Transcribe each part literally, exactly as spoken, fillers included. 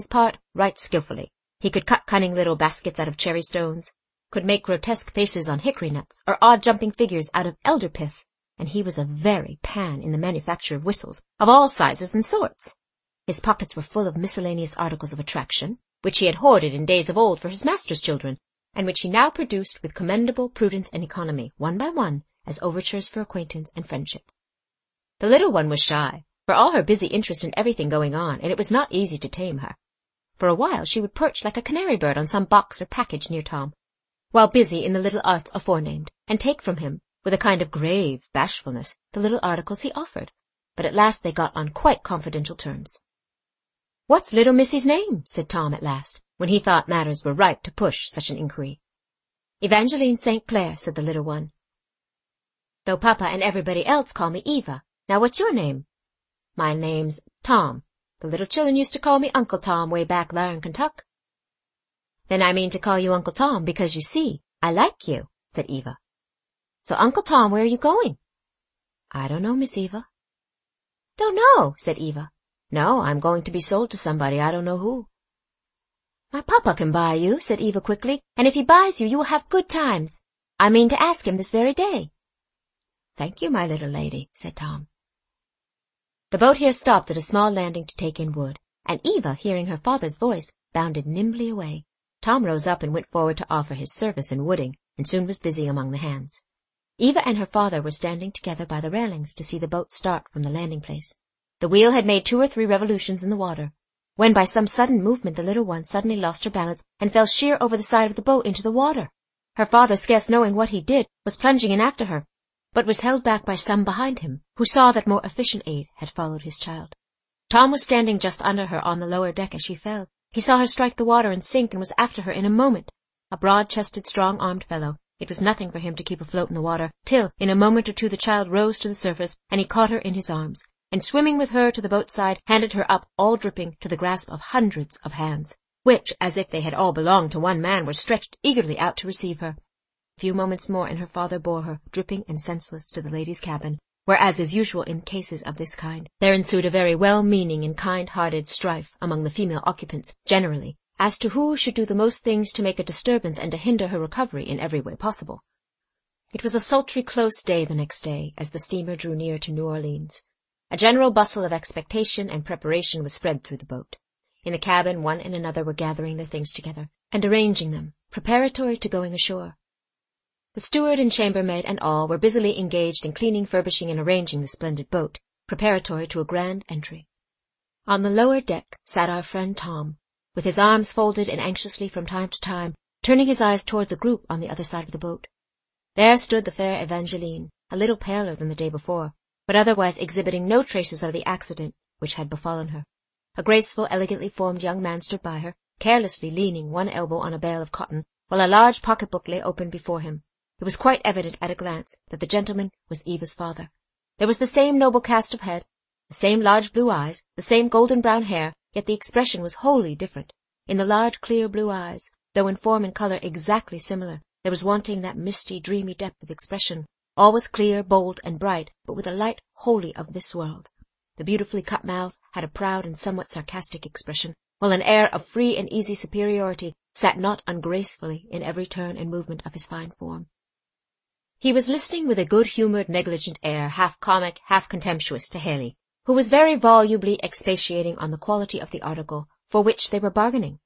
part right skilfully. He could cut cunning little baskets out of cherry stones, could make grotesque faces on hickory nuts, or odd jumping figures out of elder pith, and he was a very pan in the manufacture of whistles, of all sizes and sorts. His pockets were full of miscellaneous articles of attraction, which he had hoarded in days of old for his master's children, and which he now produced with commendable prudence and economy, one by one, as overtures for acquaintance and friendship. The little one was shy, for all her busy interest in everything going on, and it was not easy to tame her. For a while she would perch like a canary bird on some box or package near Tom, while busy in the little arts aforenamed, and take from him, with a kind of grave bashfulness, the little articles he offered. But at last they got on quite confidential terms. "What's little missy's name?" said Tom at last, when he thought matters were ripe to push such an inquiry. "Evangeline Saint Clair," said the little one, "though Papa and everybody else call me Eva. Now what's your name?" "My name's Tom. The little children used to call me Uncle Tom way back there in Kentuck." "Then I mean to call you Uncle Tom, because, you see, I like you," said Eva. "So, Uncle Tom, where are you going?" "I don't know, Miss Eva." "Don't know," said Eva. "No, I'm going to be sold to somebody, I don't know who." "My papa can buy you," said Eva quickly, "and if he buys you, you will have good times. I mean to ask him this very day." "Thank you, my little lady," said Tom. The boat here stopped at a small landing to take in wood, and Eva, hearing her father's voice, bounded nimbly away. Tom rose up and went forward to offer his service in wooding, and soon was busy among the hands. Eva and her father were standing together by the railings to see the boat start from the landing place. The wheel had made two or three revolutions in the water, when by some sudden movement the little one suddenly lost her balance and fell sheer over the side of the boat into the water. Her father, scarce knowing what he did, was plunging in after her, but was held back by some behind him, who saw that more efficient aid had followed his child. Tom was standing just under her on the lower deck as she fell. He saw her strike the water and sink, and was after her in a moment. A broad-chested, strong-armed fellow, it was nothing for him to keep afloat in the water, till, in a moment or two, the child rose to the surface, and he caught her in his arms, and swimming with her to the boat's side, handed her up, all dripping, to the grasp of hundreds of hands, which, as if they had all belonged to one man, were stretched eagerly out to receive her. A few moments more, and her father bore her, dripping and senseless, to the ladies' cabin, where, as is usual in cases of this kind, there ensued a very well-meaning and kind-hearted strife among the female occupants generally, as to who should do the most things to make a disturbance and to hinder her recovery in every way possible. It was a sultry, close day the next day, as the steamer drew near to New Orleans. A general bustle of expectation and preparation was spread through the boat. In the cabin one and another were gathering their things together, and arranging them, preparatory to going ashore. The steward and chambermaid and all were busily engaged in cleaning, furbishing, and arranging the splendid boat, preparatory to a grand entry. On the lower deck sat our friend Tom, with his arms folded and anxiously from time to time turning his eyes towards a group on the other side of the boat. There stood the fair Evangeline, a little paler than the day before, but otherwise exhibiting no traces of the accident which had befallen her. A graceful, elegantly formed young man stood by her, carelessly leaning one elbow on a bale of cotton, while a large pocket-book lay open before him. It was quite evident at a glance that the gentleman was Eva's father. There was the same noble cast of head, the same large blue eyes, the same golden-brown hair, yet the expression was wholly different. In the large, clear blue eyes, though in form and colour exactly similar, there was wanting that misty, dreamy depth of expression. All was clear, bold, and bright, but with a light wholly of this world. The beautifully cut mouth had a proud and somewhat sarcastic expression, while an air of free and easy superiority sat not ungracefully in every turn and movement of his fine form. He was listening with a good-humoured, negligent air, half comic, half contemptuous, to Haley, who was very volubly expatiating on the quality of the article for which they were bargaining.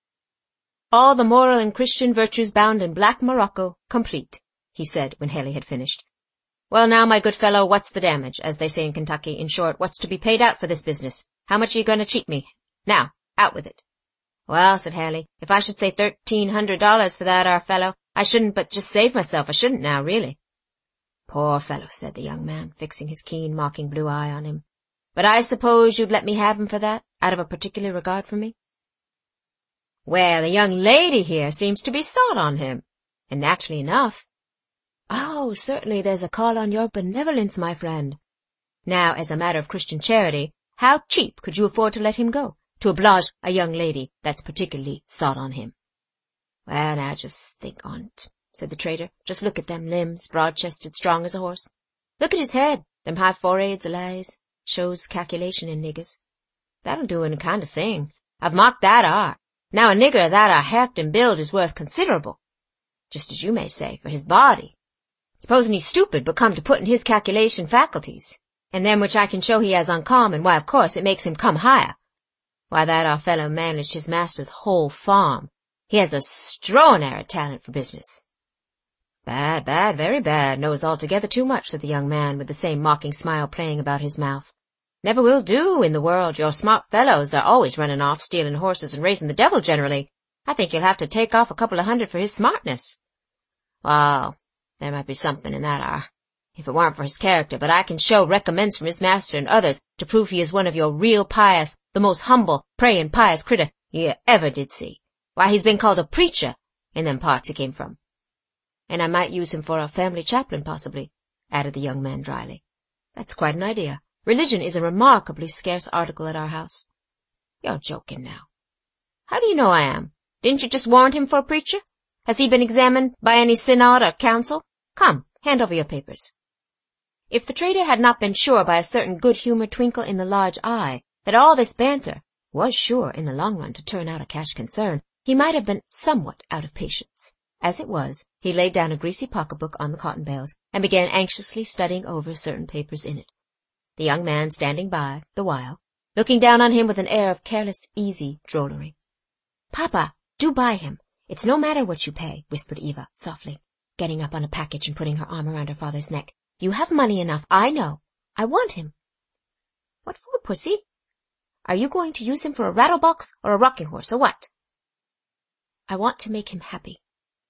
"All the moral and Christian virtues bound in black morocco, complete," he said when Haley had finished. "Well, now, my good fellow, what's the damage, as they say in Kentucky? In short, what's to be paid out for this business? How much are you going to cheat me? Now, out with it." "Well," said Haley, "if I should say thirteen hundred dollars for that ar fellow, I shouldn't but just save myself. I shouldn't now, really." "Poor fellow," said the young man, fixing his keen, mocking blue eye on him. "But I suppose you'd let me have him for that, out of a particular regard for me?" "Well, a young lady here seems to be sought on him, and naturally enough." "Oh, certainly there's a call on your benevolence, my friend." "Now, as a matter of Christian charity, how cheap could you afford to let him go, to oblige a young lady that's particularly sought on him?" "Well, now, just think on't," said the trader. "Just look at them limbs, broad-chested, strong as a horse. Look at his head, them high foreheads, alighs, shows calculation in niggers. That'll do in a kind of thing. I've marked that ar. Now a nigger of that ar heft and build is worth considerable. Just as you may say, for his body. Supposing he's stupid, but come to put in his calculation faculties, and them which I can show he has uncommon, why, of course, it makes him come higher. Why, that our fellow managed his master's whole farm. He has a straordinary talent for business. Bad, bad, very bad, knows altogether too much, said the young man, with the same mocking smile playing about his mouth. Never will do in the world. Your smart fellows are always running off, stealing horses and raising the devil generally. I think you'll have to take off a couple of hundred for his smartness. Well, there might be something in that ar, if it weren't for his character, but I can show recommends from his master and others to prove he is one of your real pious, the most humble, prayin' pious critter you ever did see. Why, he's been called a preacher in them parts he came from. And I might use him for a family chaplain, possibly, added the young man dryly. That's quite an idea. Religion is a remarkably scarce article at our house. You're joking now. How do you know I am? Didn't you just warrant him for a preacher? Has he been examined by any synod or council? Come, hand over your papers. If the trader had not been sure by a certain good-humored twinkle in the large eye that all this banter was sure in the long run to turn out a cash concern, he might have been somewhat out of patience. As it was, he laid down a greasy pocketbook on the cotton bales and began anxiously studying over certain papers in it. The young man standing by, the while, looking down on him with an air of careless, easy drollery. "Papa, do buy him. It's no matter what you pay," whispered Eva, softly, getting up on a package and putting her arm around her father's neck. "You have money enough, I know. I want him." "What for, pussy? Are you going to use him for a rattle-box or a rocking horse, or what?" "I want to make him happy."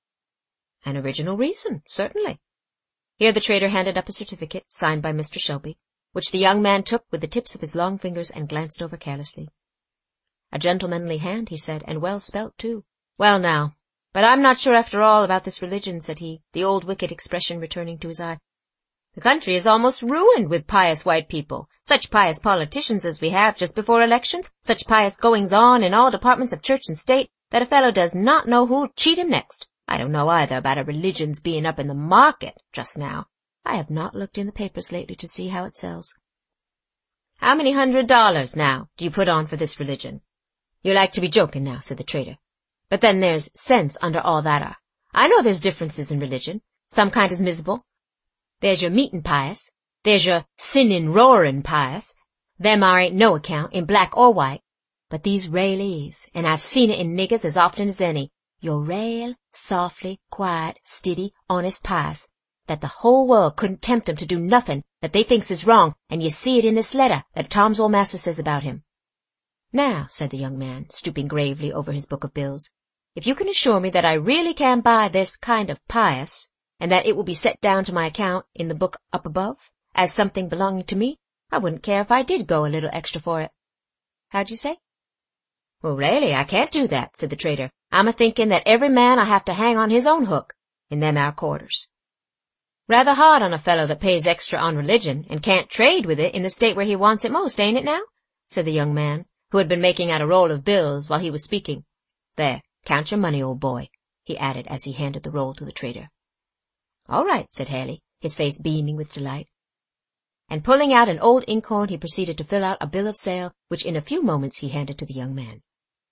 "An original reason, certainly." Here the trader handed up a certificate, signed by Mister Shelby, which the young man took with the tips of his long fingers and glanced over carelessly. "A gentlemanly hand," he said, "and well spelt, too. Well, now, but I'm not sure after all about this religion," said he, the old wicked expression returning to his eye. "The country is almost ruined with pious white people, such pious politicians as we have just before elections, such pious goings-on in all departments of church and state, that a fellow does not know who'll cheat him next. I don't know either about a religion's being up in the market just now. I have not looked in the papers lately to see how it sells." "How many hundred dollars, now, do you put on for this religion?" "You like to be joking now," said the trader. "But then there's sense under all that are. I know there's differences in religion. Some kind is miserable. There's your meetin' pious. There's your sinnin', roarin' pious. Them are ain't no account in black or white. But these railly is, and I've seen it in niggers as often as any. You're rail, softly, quiet, stiddy, honest pious, that the whole world couldn't tempt 'em to do nothing that they thinks is wrong, and you see it in this letter that Tom's old master says about him." "Now," said the young man, stooping gravely over his book of bills, "if you can assure me that I really can buy this kind of pious, and that it will be set down to my account in the book up above, as something belonging to me, I wouldn't care if I did go a little extra for it. How'd you say?" "Well, really, I can't do that," said the trader. "I'm a-thinking that every man'll have to hang on his own hook in them our quarters. Rather hard on a fellow that pays extra on religion and can't trade with it in the state where he wants it most, ain't it now?" said the young man, who had been making out a roll of bills while he was speaking. "There, count your money, old boy," he added as he handed the roll to the trader. "All right," said Haley, his face beaming with delight. And pulling out an old inkhorn, he proceeded to fill out a bill of sale, which in a few moments he handed to the young man.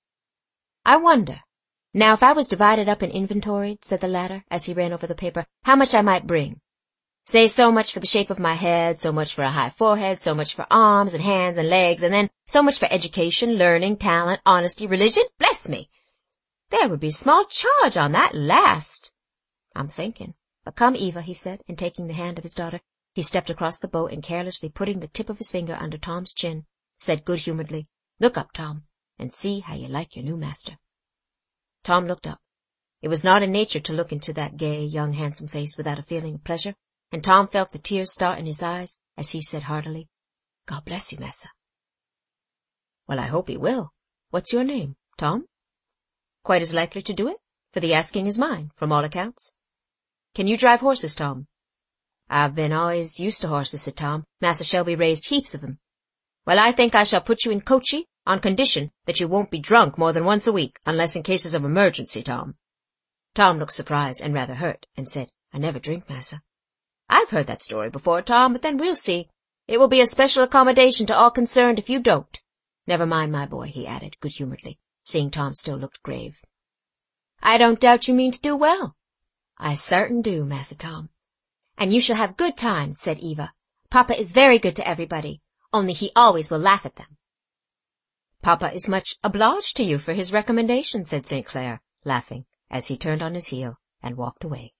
"I wonder, now if I was divided up and inventoried," said the latter, as he ran over the paper, "how much I might bring. Say so much for the shape of my head, so much for a high forehead, so much for arms and hands and legs, and then so much for education, learning, talent, honesty, religion. Bless me! There would be small charge on that last. I'm thinking. But come, Eva," he said, and taking the hand of his daughter, he stepped across the boat and carelessly putting the tip of his finger under Tom's chin, said good-humoredly, "Look up, Tom, and see how you like your new master." Tom looked up. It was not in nature to look into that gay, young, handsome face without a feeling of pleasure, and Tom felt the tears start in his eyes as he said heartily, "God bless you, massa." "Well, I hope he will. What's your name, Tom?" "Quite as likely to do it, for the asking is mine, from all accounts." "Can you drive horses, Tom?" "I've been always used to horses," said Tom. "Master Shelby raised heaps of 'em." "Well, I think I shall put you in coachee, on condition that you won't be drunk more than once a week, unless in cases of emergency, Tom." Tom looked surprised and rather hurt, and said, "I never drink, massa." "I've heard that story before, Tom, but then we'll see. It will be a special accommodation to all concerned if you don't. Never mind, my boy, he added good-humoredly, seeing Tom still looked grave. I don't doubt you mean to do well. I certain do, Massa Tom. And you shall have good times, said Eva. Papa is very good to everybody, only he always will laugh at them. Papa is much obliged to you for his recommendation, said Saint Clair, laughing, as he turned on his heel and walked away.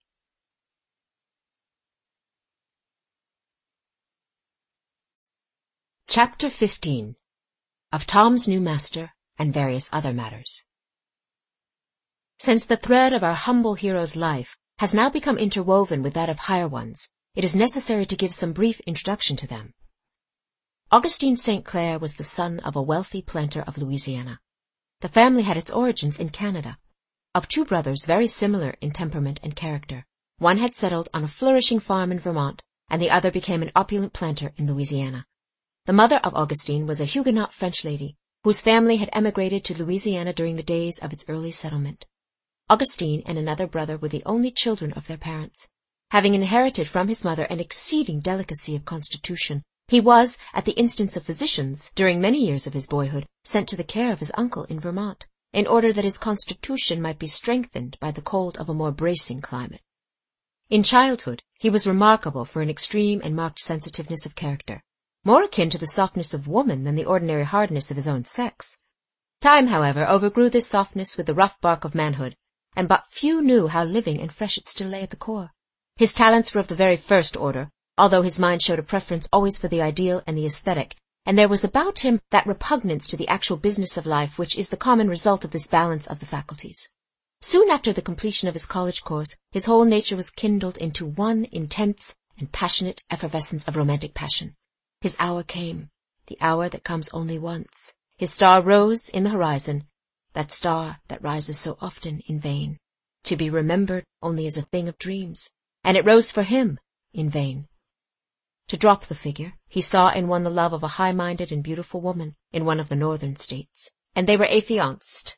Chapter fifteen. Of Tom's New Master and Various Other Matters. Since the thread of our humble hero's life has now become interwoven with that of higher ones, it is necessary to give some brief introduction to them. Augustine Saint Clair was the son of a wealthy planter of Louisiana. The family had its origins in Canada. Of two brothers very similar in temperament and character, one had settled on a flourishing farm in Vermont, and the other became an opulent planter in Louisiana. The mother of Augustine was a Huguenot French lady, whose family had emigrated to Louisiana during the days of its early settlement. Augustine and another brother were the only children of their parents. Having inherited from his mother an exceeding delicacy of constitution, he was, at the instance of physicians, during many years of his boyhood, sent to the care of his uncle in Vermont, in order that his constitution might be strengthened by the cold of a more bracing climate. In childhood, he was remarkable for an extreme and marked sensitiveness of character, more akin to the softness of woman than the ordinary hardness of his own sex. Time, however, overgrew this softness with the rough bark of manhood, and but few knew how living and fresh it still lay at the core. His talents were of the very first order, although his mind showed a preference always for the ideal and the aesthetic, and there was about him that repugnance to the actual business of life which is the common result of this balance of the faculties. Soon after the completion of his college course, his whole nature was kindled into one intense and passionate effervescence of romantic passion. His hour came, the hour that comes only once. His star rose in the horizon, that star that rises so often in vain, to be remembered only as a thing of dreams, and it rose for him in vain. To drop the figure, he saw in one the love of a high-minded and beautiful woman in one of the northern states, and they were affianced.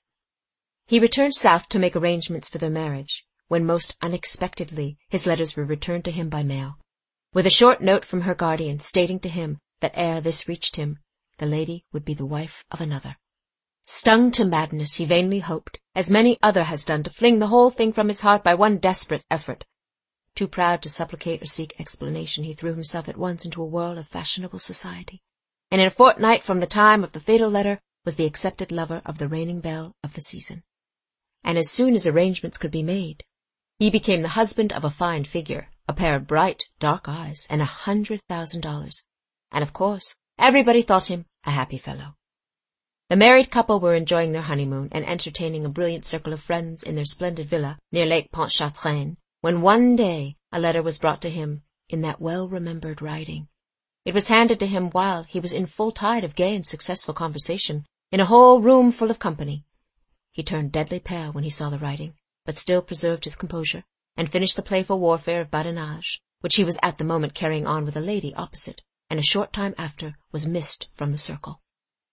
He returned south to make arrangements for their marriage, when most unexpectedly his letters were returned to him by mail, with a short note from her guardian stating to him that ere this reached him, the lady would be the wife of another. Stung to madness, he vainly hoped, as many other has done, to fling the whole thing from his heart by one desperate effort. Too proud to supplicate or seek explanation, he threw himself at once into a whirl of fashionable society, and in a fortnight from the time of the fatal letter was the accepted lover of the reigning belle of the season. And as soon as arrangements could be made, he became the husband of a fine figure, a pair of bright, dark eyes, and a hundred thousand dollars, and of course everybody thought him a happy fellow. The married couple were enjoying their honeymoon and entertaining a brilliant circle of friends in their splendid villa near Lake Pontchartrain, when one day a letter was brought to him in that well-remembered writing. It was handed to him while he was in full tide of gay and successful conversation, in a whole room full of company. He turned deadly pale when he saw the writing, but still preserved his composure, and finished the playful warfare of badinage, which he was at the moment carrying on with a lady opposite, and a short time after was missed from the circle.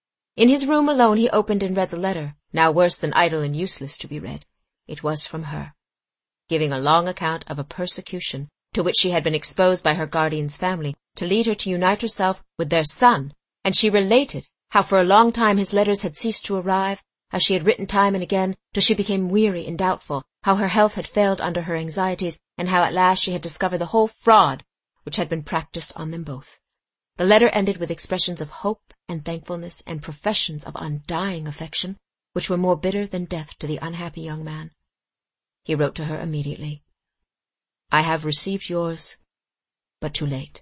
In his room alone he opened and read the letter, now worse than idle and useless to be read. It was from her, giving a long account of a persecution to which she had been exposed by her guardian's family to lead her to unite herself with their son, and she related how for a long time his letters had ceased to arrive, how she had written time and again till she became weary and doubtful, how her health had failed under her anxieties, and how at last she had discovered the whole fraud which had been practiced on them both. The letter ended with expressions of hope and thankfulness and professions of undying affection, which were more bitter than death to the unhappy young man. He wrote to her immediately, I have received yours, but too late.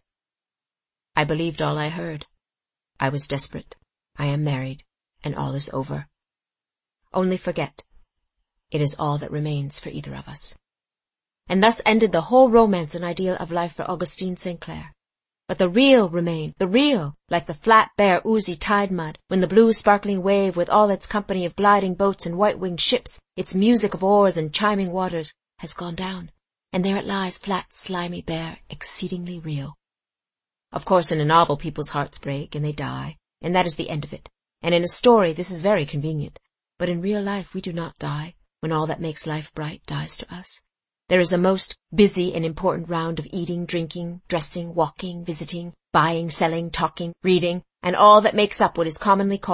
I believed all I heard. I was desperate. I am married, and all is over. Only forget. It is all that remains for either of us. And thus ended the whole romance and ideal of life for Augustine Saint Clair. But the real remained, the real, like the flat, bare, oozy tide mud, when the blue sparkling wave with all its company of gliding boats and white-winged ships, its music of oars and chiming waters, has gone down, and there it lies flat, slimy, bare, exceedingly real. Of course in a novel people's hearts break, and they die, and that is the end of it, and in a story this is very convenient, but in real life we do not die, when all that makes life bright dies to us. There is a most busy and important round of eating, drinking, dressing, walking, visiting, buying, selling, talking, reading, and all that makes up what is commonly called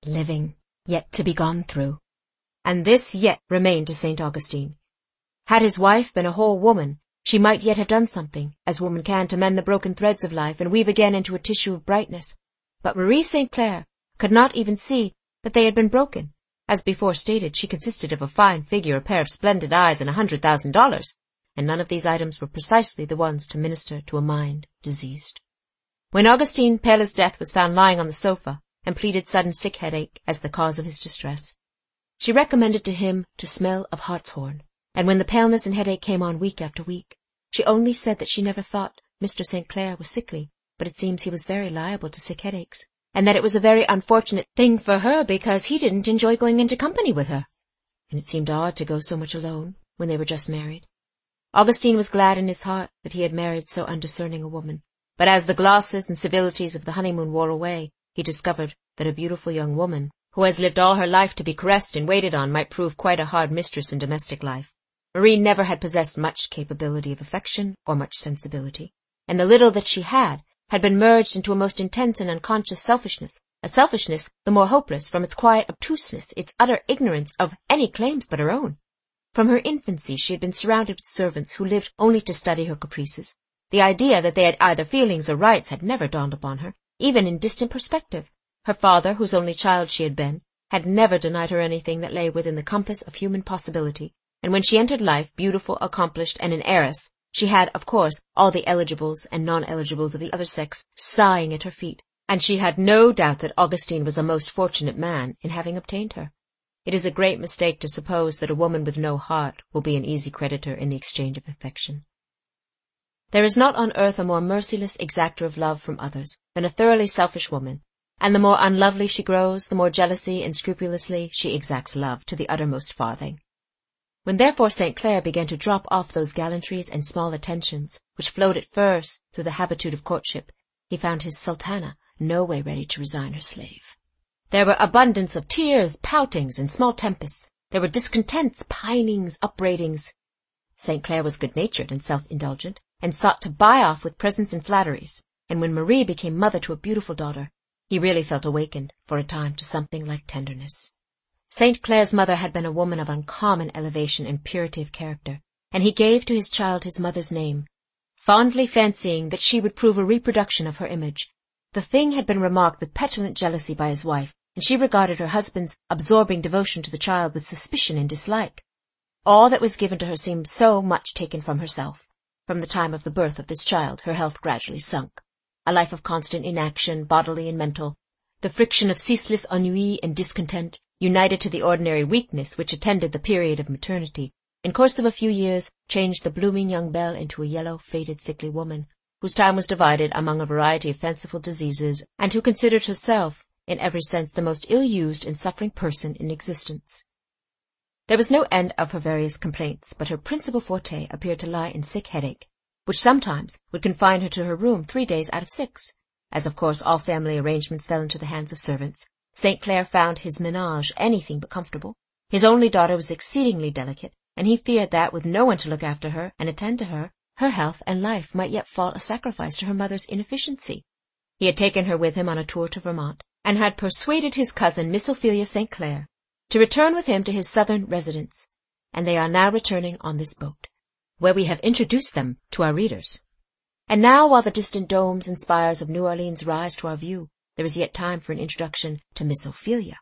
living, yet to be gone through. And this yet remained to Saint Augustine. Had his wife been a whole woman, she might yet have done something, as woman can, to mend the broken threads of life and weave again into a tissue of brightness. But Marie Saint Clair could not even see that they had been broken. As before stated, she consisted of a fine figure, a pair of splendid eyes, and a hundred thousand dollars, and none of these items were precisely the ones to minister to a mind diseased. When Augustine, pale as death, was found lying on the sofa, and pleaded sudden sick headache as the cause of his distress, she recommended to him to smell of hartshorn, and when the paleness and headache came on week after week, she only said that she never thought Mister Saint Clair was sickly, but it seems he was very liable to sick headaches, and that it was a very unfortunate thing for her because he didn't enjoy going into company with her, and it seemed odd to go so much alone when they were just married. Augustine was glad in his heart that he had married so undiscerning a woman, but as the glosses and civilities of the honeymoon wore away, he discovered that a beautiful young woman, who has lived all her life to be caressed and waited on, might prove quite a hard mistress in domestic life. Marie never had possessed much capability of affection or much sensibility, and the little that she had had been merged into a most intense and unconscious selfishness, a selfishness the more hopeless from its quiet obtuseness, its utter ignorance of any claims but her own. From her infancy she had been surrounded with servants who lived only to study her caprices. The idea that they had either feelings or rights had never dawned upon her, even in distant perspective. Her father, whose only child she had been, had never denied her anything that lay within the compass of human possibility, and when she entered life, beautiful, accomplished, and an heiress, she had, of course, all the eligibles and non-eligibles of the other sex sighing at her feet, and she had no doubt that Augustine was a most fortunate man in having obtained her. It is a great mistake to suppose that a woman with no heart will be an easy creditor in the exchange of affection. There is not on earth a more merciless exactor of love from others than a thoroughly selfish woman, and the more unlovely she grows, the more jealously and scrupulously she exacts love to the uttermost farthing. When therefore Saint Clair began to drop off those gallantries and small attentions which flowed at first through the habitude of courtship, he found his sultana no way ready to resign her slave. There were abundance of tears, poutings, and small tempests. There were discontents, pinings, upbraidings. Saint Clair was good-natured and self-indulgent, and sought to buy off with presents and flatteries, and when Marie became mother to a beautiful daughter, he really felt awakened for a time to something like tenderness. Saint Clair's mother had been a woman of uncommon elevation and purity of character, and he gave to his child his mother's name, fondly fancying that she would prove a reproduction of her image. The thing had been remarked with petulant jealousy by his wife, and she regarded her husband's absorbing devotion to the child with suspicion and dislike. All that was given to her seemed so much taken from herself. From the time of the birth of this child, her health gradually sunk. A life of constant inaction, bodily and mental, the friction of ceaseless ennui and discontent, united to the ordinary weakness which attended the period of maternity, in course of a few years changed the blooming young belle into a yellow, faded, sickly woman, whose time was divided among a variety of fanciful diseases, and who considered herself, in every sense, the most ill-used and suffering person in existence. There was no end of her various complaints, but her principal forte appeared to lie in sick headache, which sometimes would confine her to her room three days out of six. As of course all family arrangements fell into the hands of servants, Saint Clair found his ménage anything but comfortable. His only daughter was exceedingly delicate, and he feared that, with no one to look after her and attend to her, her health and life might yet fall a sacrifice to her mother's inefficiency. He had taken her with him on a tour to Vermont, and had persuaded his cousin, Miss Ophelia Saint Clair, to return with him to his southern residence, and they are now returning on this boat, where we have introduced them to our readers. And now, while the distant domes and spires of New Orleans rise to our view, there is yet time for an introduction to Miss Ophelia.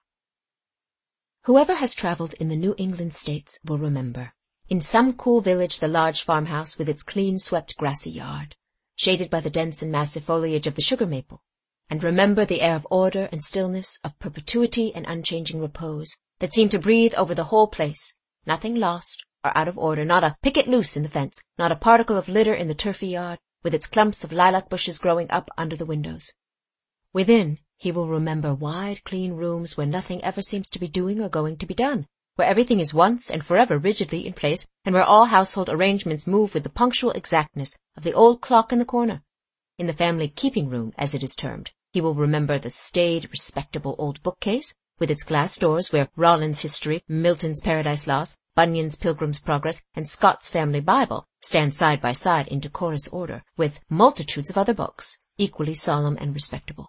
Whoever has traveled in the New England States will remember, in some cool village, the large farmhouse with its clean-swept grassy yard, shaded by the dense and massive foliage of the sugar maple, and remember the air of order and stillness, of perpetuity and unchanging repose, that seemed to breathe over the whole place, nothing lost or out of order, not a picket loose in the fence, not a particle of litter in the turfy yard, with its clumps of lilac bushes growing up under the windows. Within, he will remember wide, clean rooms where nothing ever seems to be doing or going to be done, where everything is once and forever rigidly in place, and where all household arrangements move with the punctual exactness of the old clock in the corner. In the family keeping-room, as it is termed, he will remember the staid, respectable old bookcase, with its glass doors where Rollin's History, Milton's Paradise Lost, Bunyan's Pilgrim's Progress, and Scott's Family Bible stand side by side in decorous order, with multitudes of other books, equally solemn and respectable.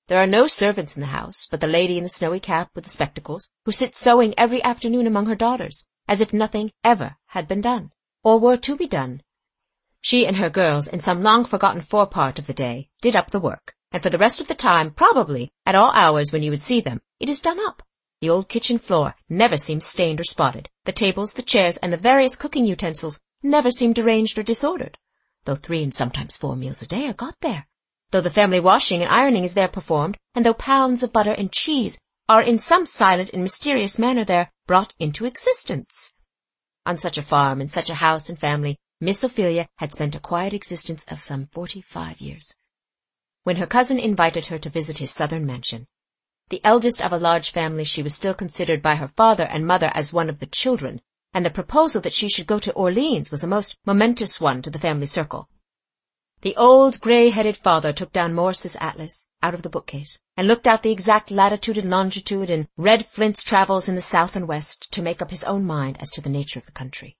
There are no servants in the house but the lady in the snowy cap with the spectacles, who sits sewing every afternoon among her daughters, as if nothing ever had been done, or were to be done. She and her girls, in some long-forgotten forepart of the day, did up the work, and for the rest of the time, probably, at all hours when you would see them, it is done up. The old kitchen floor never seems stained or spotted. The tables, the chairs, and the various cooking utensils never seem deranged or disordered, though three and sometimes four meals a day are got there, though the family washing and ironing is there performed, and though pounds of butter and cheese are in some silent and mysterious manner there brought into existence. On such a farm, in such a house and family, Miss Ophelia had spent a quiet existence of some forty-five years. When her cousin invited her to visit his southern mansion, the eldest of a large family, she was still considered by her father and mother as one of the children, and the proposal that she should go to Orleans was a most momentous one to the family circle. The old grey-headed father took down Morris's atlas out of the bookcase, and looked out the exact latitude and longitude and read Flint's travels in the south and west to make up his own mind as to the nature of the country.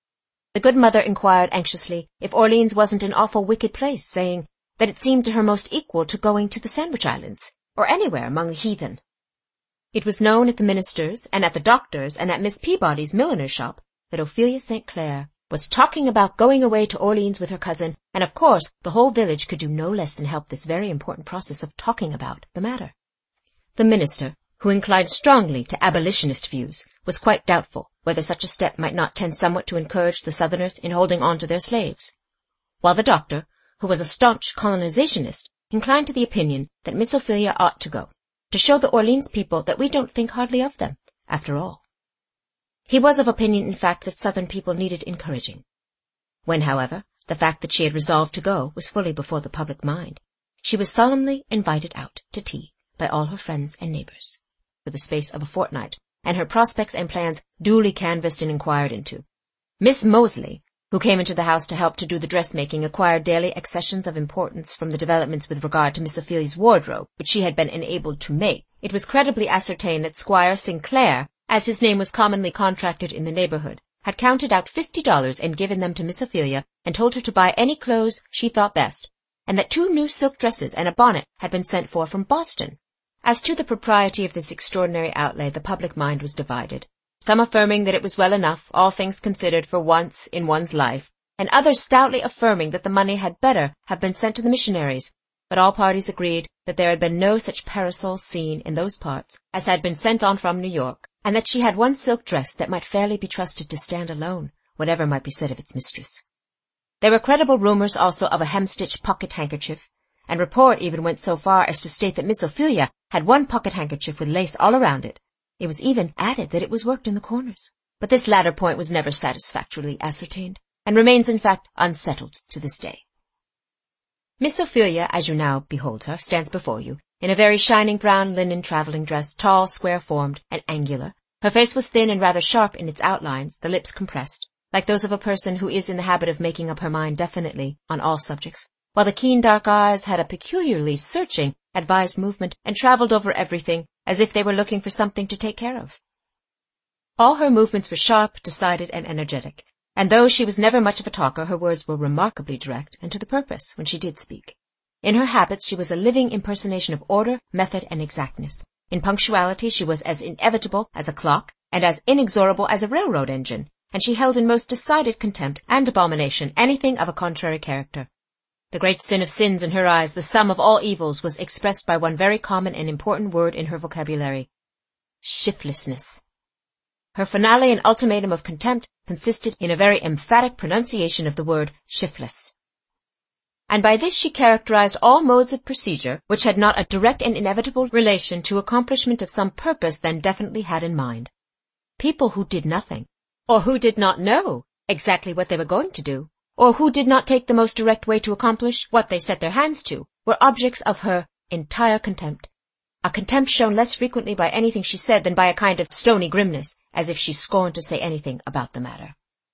The good mother inquired anxiously if Orleans wasn't an awful wicked place, saying that it seemed to her most equal to going to the Sandwich Islands, or anywhere among the heathen. It was known at the minister's, and at the doctor's, and at Miss Peabody's milliner's shop, that Ophelia Saint Clair was talking about going away to Orleans with her cousin, and of course the whole village could do no less than help this very important process of talking about the matter. The minister, who inclined strongly to abolitionist views, was quite doubtful whether such a step might not tend somewhat to encourage the Southerners in holding on to their slaves, while the doctor, who was a staunch colonizationist, inclined to the opinion that Miss Ophelia ought to go, to show the Orleans people that we don't think hardly of them, after all. He was of opinion, in fact, that Southern people needed encouraging. When, however, the fact that she had resolved to go was fully before the public mind, she was solemnly invited out to tea by all her friends and neighbors, for the space of a fortnight, and her prospects and plans duly canvassed and inquired into. Miss Moseley, who came into the house to help to do the dressmaking, acquired daily accessions of importance from the developments with regard to Miss Ophelia's wardrobe, which she had been enabled to make. It was credibly ascertained that Squire Sinclair, as his name was commonly contracted in the neighborhood, had counted out fifty dollars and given them to Miss Ophelia, and told her to buy any clothes she thought best, and that two new silk dresses and a bonnet had been sent for from Boston. As to the propriety of this extraordinary outlay, the public mind was divided, some affirming that it was well enough, all things considered, for once in one's life, and others stoutly affirming that the money had better have been sent to the missionaries, but all parties agreed that there had been no such parasol seen in those parts as had been sent on from New York, and that she had one silk dress that might fairly be trusted to stand alone, whatever might be said of its mistress. There were credible rumors also of a hem-stitched pocket-handkerchief, and report even went so far as to state that Miss Ophelia had one pocket-handkerchief with lace all around it. It was even added that it was worked in the corners, but this latter point was never satisfactorily ascertained, and remains in fact unsettled to this day. Miss Ophelia, as you now behold her, stands before you, in a very shining brown linen travelling dress, tall, square-formed, and angular. Her face was thin and rather sharp in its outlines, the lips compressed, like those of a person who is in the habit of making up her mind definitely on all subjects, while the keen dark eyes had a peculiarly searching, advised movement, and travelled over everything, as if they were looking for something to take care of. All her movements were sharp, decided, and energetic, and though she was never much of a talker, her words were remarkably direct and to the purpose when she did speak. In her habits she was a living impersonation of order, method, and exactness. In punctuality she was as inevitable as a clock, and as inexorable as a railroad engine, and she held in most decided contempt and abomination anything of a contrary character. The great sin of sins in her eyes, the sum of all evils, was expressed by one very common and important word in her vocabulary: shiftlessness. Her finale and ultimatum of contempt consisted in a very emphatic pronunciation of the word shiftless. And by this she characterized all modes of procedure which had not a direct and inevitable relation to accomplishment of some purpose then definitely had in mind. People who did nothing, or who did not know exactly what they were going to do, or who did not take the most direct way to accomplish what they set their hands to, were objects of her entire contempt, a contempt shown less frequently by anything she said than by a kind of stony grimness, as if she scorned to say anything about the matter.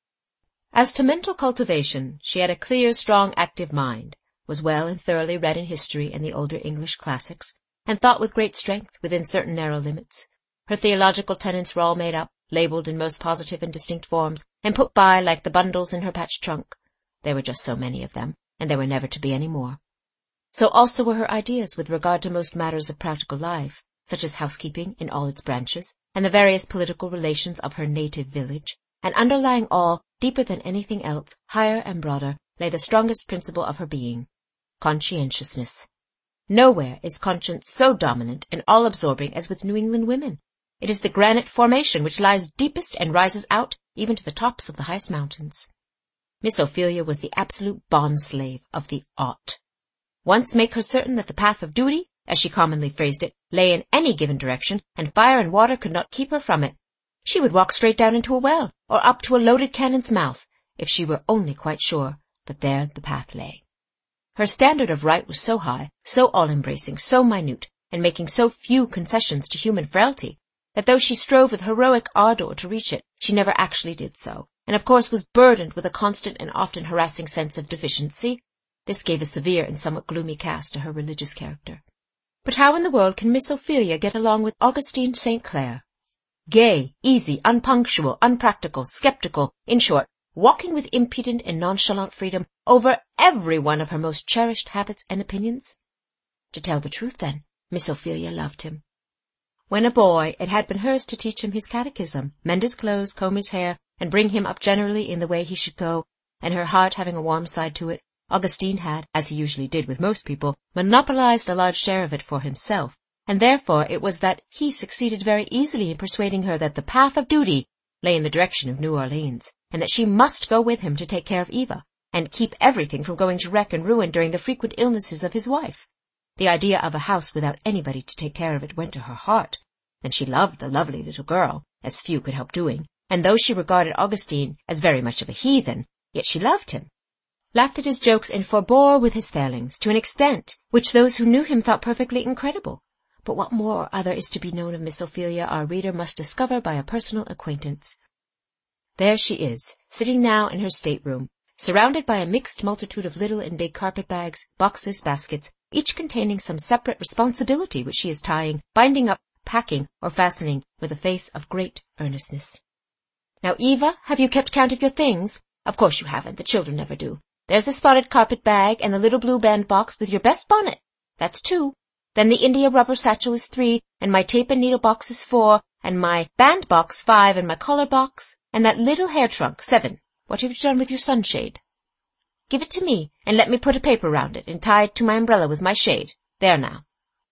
As to mental cultivation, she had a clear, strong, active mind, was well and thoroughly read in history and the older English classics, and thought with great strength within certain narrow limits. Her theological tenets were all made up, labelled in most positive and distinct forms, and put by like the bundles in her patched trunk. There were just so many of them, and there were never to be any more. So also were her ideas with regard to most matters of practical life, such as housekeeping in all its branches, and the various political relations of her native village, and underlying all, deeper than anything else, higher and broader, lay the strongest principle of her being, conscientiousness. Nowhere is conscience so dominant and all-absorbing as with New England women. It is the granite formation which lies deepest and rises out even to the tops of the highest mountains. Miss Ophelia was the absolute bond-slave of the ought. Once make her certain that the path of duty, as she commonly phrased it, lay in any given direction, and fire and water could not keep her from it. She would walk straight down into a well, or up to a loaded cannon's mouth, if she were only quite sure that there the path lay. Her standard of right was so high, so all-embracing, so minute, and making so few concessions to human frailty, that though she strove with heroic ardor to reach it, she never actually did so, and of course was burdened with a constant and often harassing sense of deficiency. This gave a severe and somewhat gloomy cast to her religious character. But how in the world can Miss Ophelia get along with Augustine Saint Clair? Gay, easy, unpunctual, unpractical, sceptical, in short, walking with impudent and nonchalant freedom over every one of her most cherished habits and opinions? To tell the truth, then, Miss Ophelia loved him. When a boy, it had been hers to teach him his catechism, mend his clothes, comb his hair, and bring him up generally in the way he should go, and her heart having a warm side to it, Augustine had, as he usually did with most people, monopolized a large share of it for himself, and therefore it was that he succeeded very easily in persuading her that the path of duty lay in the direction of New Orleans, and that she must go with him to take care of Eva, and keep everything from going to wreck and ruin during the frequent illnesses of his wife. The idea of a house without anybody to take care of it went to her heart, and she loved the lovely little girl, as few could help doing, and though she regarded Augustine as very much of a heathen, yet she loved him, laughed at his jokes, and forbore with his failings, to an extent which those who knew him thought perfectly incredible. But what more or other is to be known of Miss Ophelia our reader must discover by a personal acquaintance. There she is, sitting now in her stateroom, surrounded by a mixed multitude of little and big carpet-bags, boxes, baskets, each containing some separate responsibility which she is tying, binding up, packing, or fastening, with a face of great earnestness. Now, Eva, have you kept count of your things? Of course you haven't, the children never do. There's the spotted carpet bag, and the little blue bandbox with your best bonnet. That's two. Then the India rubber satchel is three, and my tape and needle box is four, and my bandbox five, and my collar box, and that little hair trunk seven. What have you done with your sunshade? Give it to me, and let me put a paper round it, and tie it to my umbrella with my shade. There now.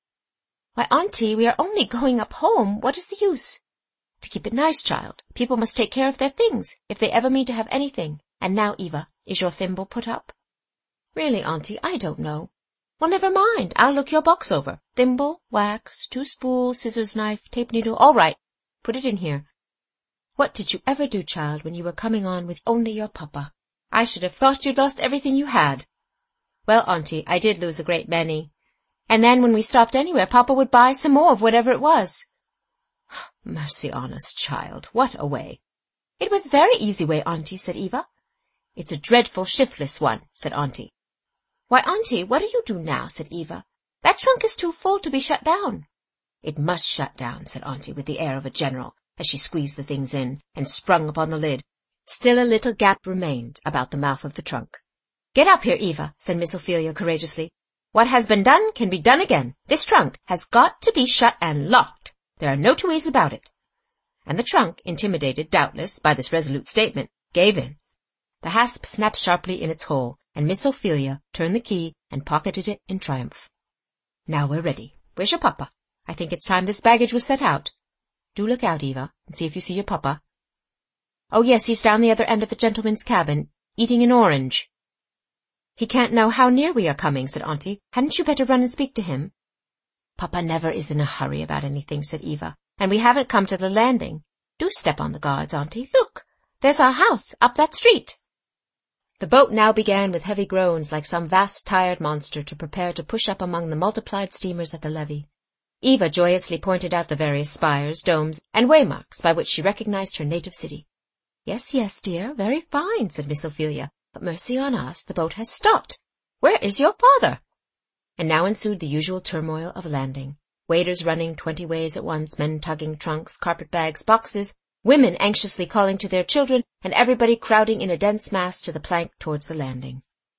Why, Auntie, we are only going up home. What is the use? To keep it nice, child. People must take care of their things, if they ever mean to have anything. And now, Eva, is your thimble put up? Really, Auntie, I don't know. Well, never mind. I'll look your box over. Thimble, wax, two spools, scissors, knife, tape, needle. All right. Put it in here. What did you ever do, child, when you were coming on with only your papa? I should have thought you'd lost everything you had. Well, Auntie, I did lose a great many. And then when we stopped anywhere, papa would buy some more of whatever it was. Mercy on us, child, what a way. It was a very easy way, Auntie, said Eva. It's a dreadful shiftless one, said Auntie. Why, Auntie, what do you do now, said Eva. That trunk is too full to be shut down. It must shut down, said Auntie, with the air of a general, as she squeezed the things in, and sprung upon the lid. Still a little gap remained about the mouth of the trunk. Get up here, Eva, said Miss Ophelia courageously. What has been done can be done again. This trunk has got to be shut and locked. There are no two ways about it. And the trunk, intimidated, doubtless, by this resolute statement, gave in. The hasp snapped sharply in its hole, and Miss Ophelia turned the key and pocketed it in triumph. Now we're ready. Where's your papa? I think it's time this baggage was set out. Do look out, Eva, and see if you see your papa. Oh, yes, he's down the other end of the gentleman's cabin, eating an orange. He can't know how near we are coming, said Auntie. Hadn't you better run and speak to him? Papa never is in a hurry about anything, said Eva, and we haven't come to the landing. Do step on the guards, Auntie. Look, there's our house, up that street. The boat now began with heavy groans like some vast tired monster to prepare to push up among the multiplied steamers at the levee. Eva joyously pointed out the various spires, domes, and waymarks by which she recognized her native city. Yes, yes, dear, very fine, said Miss Ophelia, but mercy on us, the boat has stopped. Where is your father? And now ensued the usual turmoil of landing. Waiters running twenty ways at once, men tugging trunks, carpet-bags, boxes, women anxiously calling to their children, and everybody crowding in a dense mass to the plank towards the landing.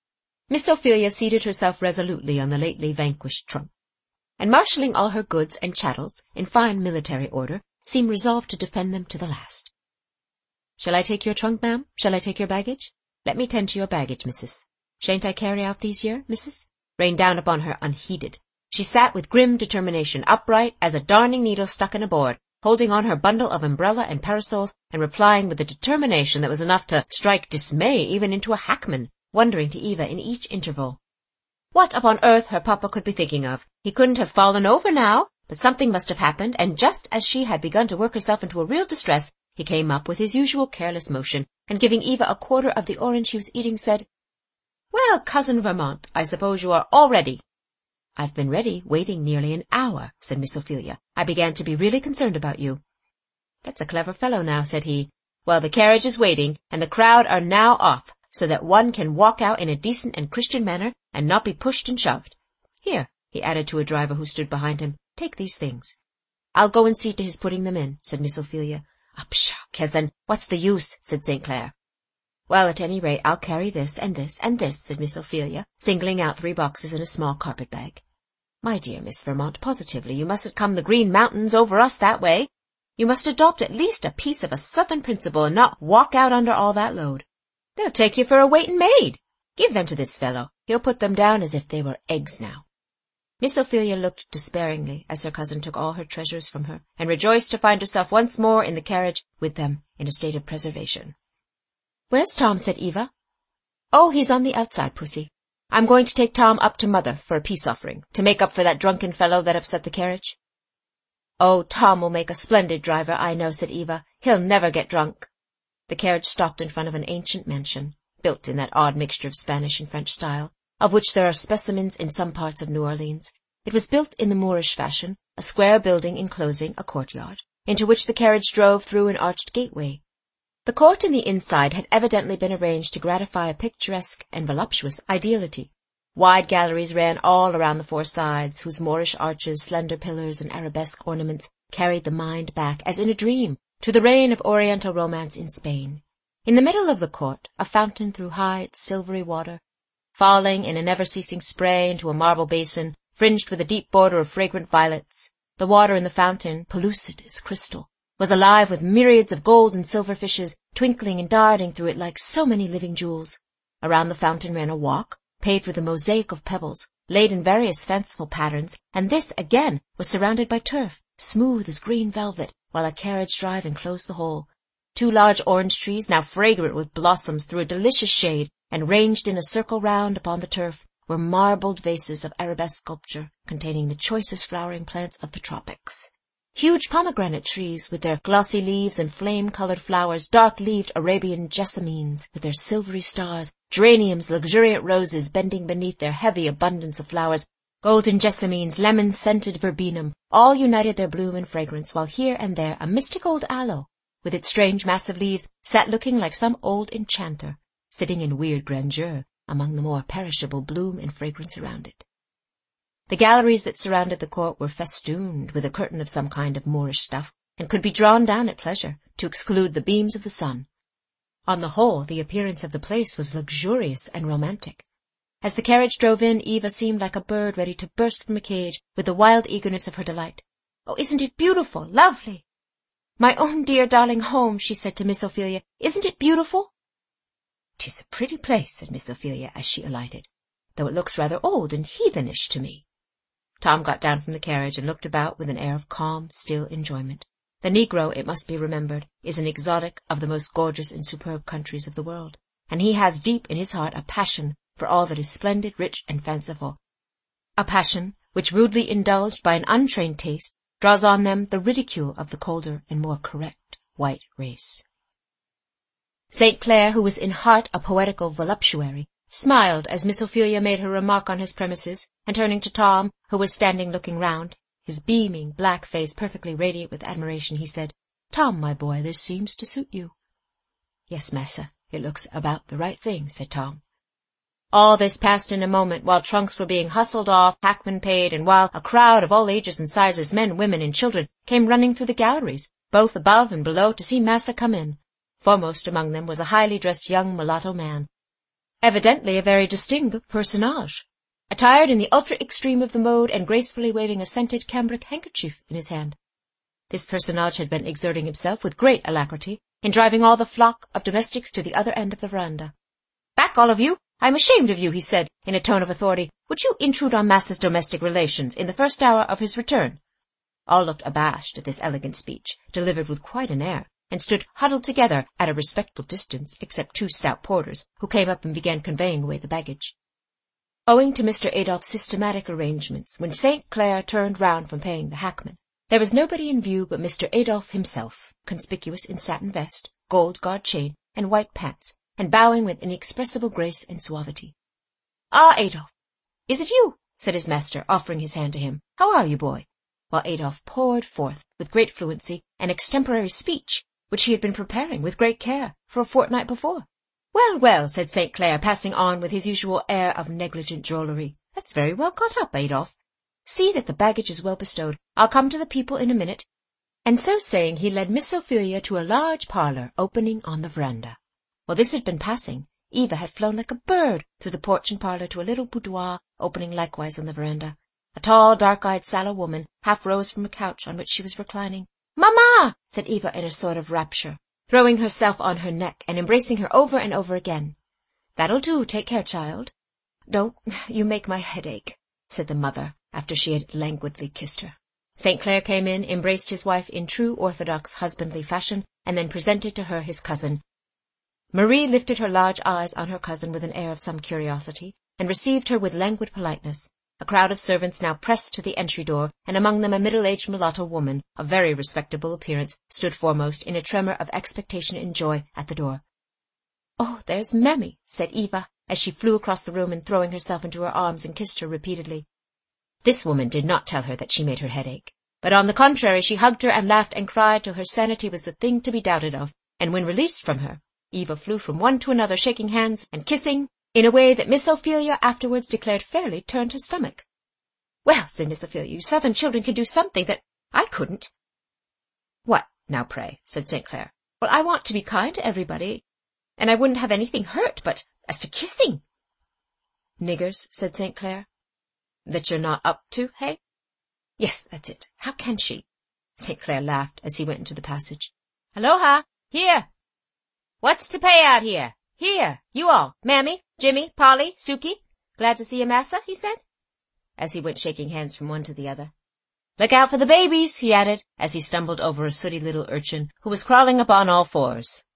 Miss Ophelia seated herself resolutely on the lately vanquished trunk, and marshalling all her goods and chattels in fine military order, seemed resolved to defend them to the last. "Shall I take your trunk, ma'am? Shall I take your baggage? Let me tend to your baggage, missus. Shan't I carry out these here, missus?" Rained down upon her unheeded. She sat with grim determination, upright as a darning needle stuck in a board, holding on her bundle of umbrella and parasols, and replying with a determination that was enough to strike dismay even into a hackman, wondering to Eva in each interval what upon earth her papa could be thinking of. He couldn't have fallen over now, but something must have happened, and just as she had begun to work herself into a real distress, he came up with his usual careless motion, and giving Eva a quarter of the orange she was eating, said, "Well, Cousin Vermont, I suppose you are all ready." "I've been ready, waiting nearly an hour," said Miss Ophelia. "I began to be really concerned about you." "That's a clever fellow now," said he. "Well, the carriage is waiting, and the crowd are now off, so that one can walk out in a decent and Christian manner and not be pushed and shoved. Here," he added to a driver who stood behind him, "take these things." "I'll go and see to his putting them in," said Miss Ophelia. "Ah, pshaw, cousin, what's the use?" said Saint Clair. "Well, at any rate, I'll carry this and this and this," said Miss Ophelia, singling out three boxes in a small carpet-bag. "My dear Miss Vermont, positively, you mustn't come the Green Mountains over us that way. You must adopt at least a piece of a Southern principle and not walk out under all that load. They'll take you for a waiting maid. Give them to this fellow. He'll put them down as if they were eggs now." Miss Ophelia looked despairingly as her cousin took all her treasures from her, and rejoiced to find herself once more in the carriage with them in a state of preservation. "Where's Tom?" said Eva. "Oh, he's on the outside, pussy. I'm going to take Tom up to mother for a peace offering, to make up for that drunken fellow that upset the carriage." "Oh, Tom will make a splendid driver, I know," said Eva. "He'll never get drunk." The carriage stopped in front of an ancient mansion, built in that odd mixture of Spanish and French style, of which there are specimens in some parts of New Orleans. It was built in the Moorish fashion, a square building enclosing a courtyard, into which the carriage drove through an arched gateway. The court and the inside had evidently been arranged to gratify a picturesque and voluptuous ideality. Wide galleries ran all around the four sides, whose Moorish arches, slender pillars, and arabesque ornaments carried the mind back, as in a dream, to the reign of Oriental romance in Spain. In the middle of the court, a fountain threw high its silvery water, falling in a never-ceasing spray into a marble basin fringed with a deep border of fragrant violets. The water in the fountain, pellucid as crystal, was alive with myriads of gold and silver fishes, twinkling and darting through it like so many living jewels. Around the fountain ran a walk, paved with a mosaic of pebbles, laid in various fanciful patterns, and this, again, was surrounded by turf, smooth as green velvet, while a carriage drive enclosed the whole. Two large orange trees, now fragrant with blossoms, threw a delicious shade, and ranged in a circle round upon the turf were marbled vases of arabesque sculpture, containing the choicest flowering plants of the tropics. Huge pomegranate trees, with their glossy leaves and flame-colored flowers, dark-leaved Arabian jessamines, with their silvery stars, geraniums, luxuriant roses bending beneath their heavy abundance of flowers, golden jessamines, lemon-scented verbena, all united their bloom and fragrance, while here and there a mystic old aloe, with its strange massive leaves, sat looking like some old enchanter, sitting in weird grandeur among the more perishable bloom and fragrance around it. The galleries that surrounded the court were festooned with a curtain of some kind of Moorish stuff, and could be drawn down at pleasure, to exclude the beams of the sun. On the whole, the appearance of the place was luxurious and romantic. As the carriage drove in, Eva seemed like a bird ready to burst from a cage with the wild eagerness of her delight. "Oh, isn't it beautiful, lovely! My own dear darling home," she said to Miss Ophelia. "Isn't it beautiful?" "'Tis a pretty place," said Miss Ophelia as she alighted, "though it looks rather old and heathenish to me." Tom got down from the carriage and looked about with an air of calm, still enjoyment. The Negro, it must be remembered, is an exotic of the most gorgeous and superb countries of the world, and he has deep in his heart a passion for all that is splendid, rich, and fanciful, a passion which, rudely indulged by an untrained taste, draws on them the ridicule of the colder and more correct white race. Saint Clair, who was in heart a poetical voluptuary, smiled as Miss Ophelia made her remark on his premises, and turning to Tom, who was standing looking round, his beaming black face perfectly radiant with admiration, he said, "Tom, my boy, this seems to suit you." "Yes, massa, it looks about the right thing," said Tom. All this passed in a moment, while trunks were being hustled off, hackmen paid, and while a crowd of all ages and sizes, men, women, and children, came running through the galleries, both above and below, to see massa come in. Foremost among them was a highly dressed young mulatto man. Evidently a very distinguished personage, attired in the ultra-extreme of the mode and gracefully waving a scented cambric handkerchief in his hand. This personage had been exerting himself with great alacrity in driving all the flock of domestics to the other end of the veranda. "Back, all of you! I'm ashamed of you," he said, in a tone of authority. "Would you intrude on Massa's domestic relations in the first hour of his return?" All looked abashed at this elegant speech, delivered with quite an air, and stood huddled together at a respectful distance, except two stout porters, who came up and began conveying away the baggage. Owing to Mister Adolph's systematic arrangements, when Saint Clair turned round from paying the hackman, there was nobody in view but Mister Adolphe himself, conspicuous in satin vest, gold guard chain, and white pants, and bowing with inexpressible grace and suavity. "Ah, Adolphe, is it you?" said his master, offering his hand to him. "How are you, boy?" While Adolphe poured forth, with great fluency, an extemporary speech, which he had been preparing with great care for a fortnight before. "Well, well," said Saint Clair, passing on with his usual air of negligent drollery. "That's very well got up, Adolphe. See that the baggage is well bestowed. I'll come to the people in a minute." And so saying, he led Miss Ophelia to a large parlour opening on the veranda. While this had been passing, Eva had flown like a bird through the porch and parlour to a little boudoir opening likewise on the veranda. A tall, dark-eyed, sallow woman half rose from a couch on which she was reclining. "Mamma!" said Eva in a sort of rapture, throwing herself on her neck and embracing her over and over again. "That'll do. Take care, child." "Don't. You make my head ache," said the mother, after she had languidly kissed her. Saint Clair came in, embraced his wife in true orthodox husbandly fashion, and then presented to her his cousin. Marie lifted her large eyes on her cousin with an air of some curiosity, and received her with languid politeness. A crowd of servants now pressed to the entry door, and among them a middle-aged mulatto woman, of very respectable appearance, stood foremost, in a tremor of expectation and joy, at the door. "Oh, there's Mammy," said Eva, as she flew across the room and throwing herself into her arms and kissed her repeatedly. This woman did not tell her that she made her head ache, but on the contrary she hugged her and laughed and cried till her sanity was a thing to be doubted of, and when released from her, Eva flew from one to another, shaking hands and kissing, in a way that Miss Ophelia afterwards declared fairly turned her stomach. "Well," said Miss Ophelia, "you southern children can do something that I couldn't." "What, now, pray?" said Saint Clair. "Well, I want to be kind to everybody, and I wouldn't have anything hurt, but as to kissing—" "Niggers," said Saint Clair. "That you're not up to, hey?" "Yes, that's it. How can she?" Saint Clair laughed as he went into the passage. "Aloha! Here! What's to pay out here? Here, you all, Mammy, Jimmy, Polly, Sukey. Glad to see you, Massa," he said, as he went shaking hands from one to the other. "Look out for the babies," he added, as he stumbled over a sooty little urchin who was crawling upon all fours.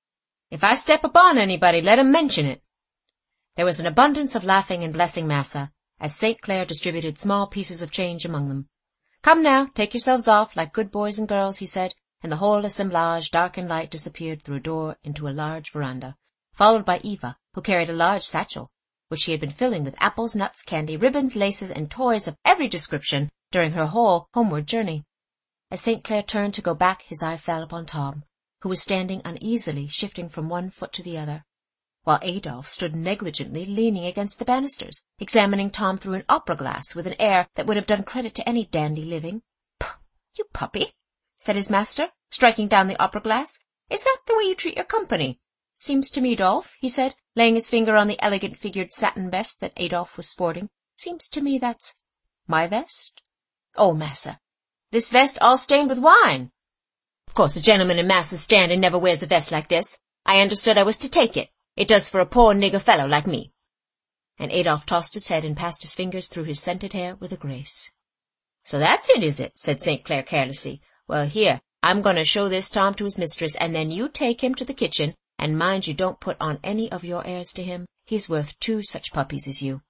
"If I step upon anybody, let 'em mention it." There was an abundance of laughing and blessing Massa, as Saint Clair distributed small pieces of change among them. "Come now, take yourselves off, like good boys and girls," he said, and the whole assemblage, dark and light, disappeared through a door into a large veranda, followed by Eva, who carried a large satchel, which she had been filling with apples, nuts, candy, ribbons, laces, and toys of every description during her whole homeward journey. As Saint Clair turned to go back, his eye fell upon Tom, who was standing uneasily, shifting from one foot to the other, while Adolphe stood negligently leaning against the banisters, examining Tom through an opera-glass with an air that would have done credit to any dandy living. "Pooh, you puppy," said his master, striking down the opera-glass. "Is that the way you treat your company?" "Seems to me, Adolphe," he said, laying his finger on the elegant figured satin vest that Adolphe was sporting, "seems to me that's—" "My vest?" "Oh, massa, this vest all stained with wine. Of course a gentleman in massa's standing never wears a vest like this. I understood I was to take it. It does for a poor nigger fellow like me." And Adolphe tossed his head and passed his fingers through his scented hair with a grace. "So that's it, is it?" said Saint Clair carelessly. "Well, here, I'm going to show this Tom to his mistress, and then you take him to the kitchen, and mind you don't put on any of your airs to him. He's worth two such puppies as you."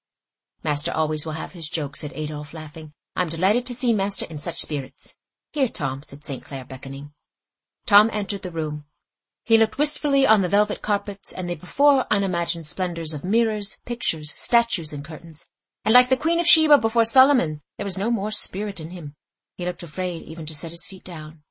"Master always will have his joke," said Adolphe, laughing. "I'm delighted to see master in such spirits. Here, Tom," said Saint Clair, beckoning. Tom entered the room. He looked wistfully on the velvet carpets and the before unimagined splendors of mirrors, pictures, statues, and curtains, and like the Queen of Sheba before Solomon, there was no more spirit in him. He looked afraid even to set his feet down.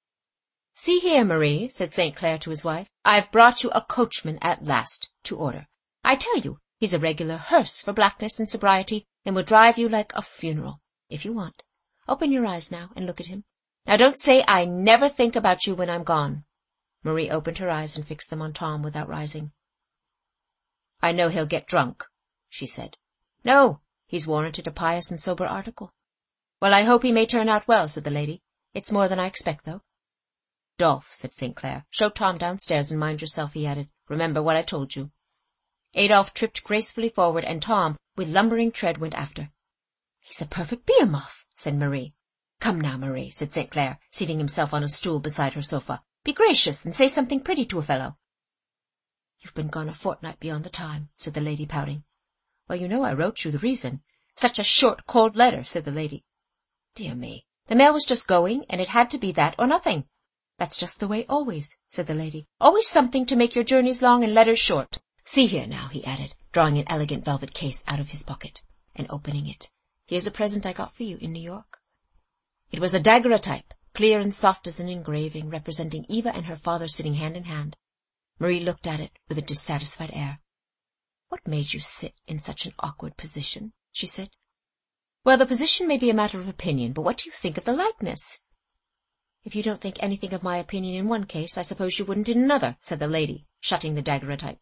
"See here, Marie," said Saint Clair to his wife, "I've brought you a coachman at last, to order. I tell you, he's a regular hearse for blackness and sobriety, and will drive you like a funeral, if you want. Open your eyes now and look at him. Now don't say I never think about you when I'm gone." Marie opened her eyes and fixed them on Tom without rising. I know he'll get drunk, she said. No, he's warranted a pious and sober article. Well, I hope he may turn out well, said the lady. It's more than I expect, though. Dolph, said Saint Clair, show Tom downstairs and mind yourself, he added. Remember what I told you. Adolphe tripped gracefully forward, and Tom, with lumbering tread, went after. He's a perfect behemoth, said Marie. Come now, Marie, said Saint Clair, seating himself on a stool beside her sofa. Be gracious and say something pretty to a fellow. You've been gone a fortnight beyond the time, said the lady, pouting. Well, you know I wrote you the reason. Such a short, cold letter, said the lady. Dear me, the mail was just going, and it had to be that or nothing. That's just the way always, said the lady. Always something to make your journeys long and letters short. See here now, he added, drawing an elegant velvet case out of his pocket and opening it. Here's a present I got for you in New York. It was a daguerreotype, clear and soft as an engraving, representing Eva and her father sitting hand in hand. Marie looked at it with a dissatisfied air. What made you sit in such an awkward position? She said. Well, the position may be a matter of opinion, but what do you think of the likeness? If you don't think anything of my opinion in one case, I suppose you wouldn't in another, said the lady, shutting the daguerreotype.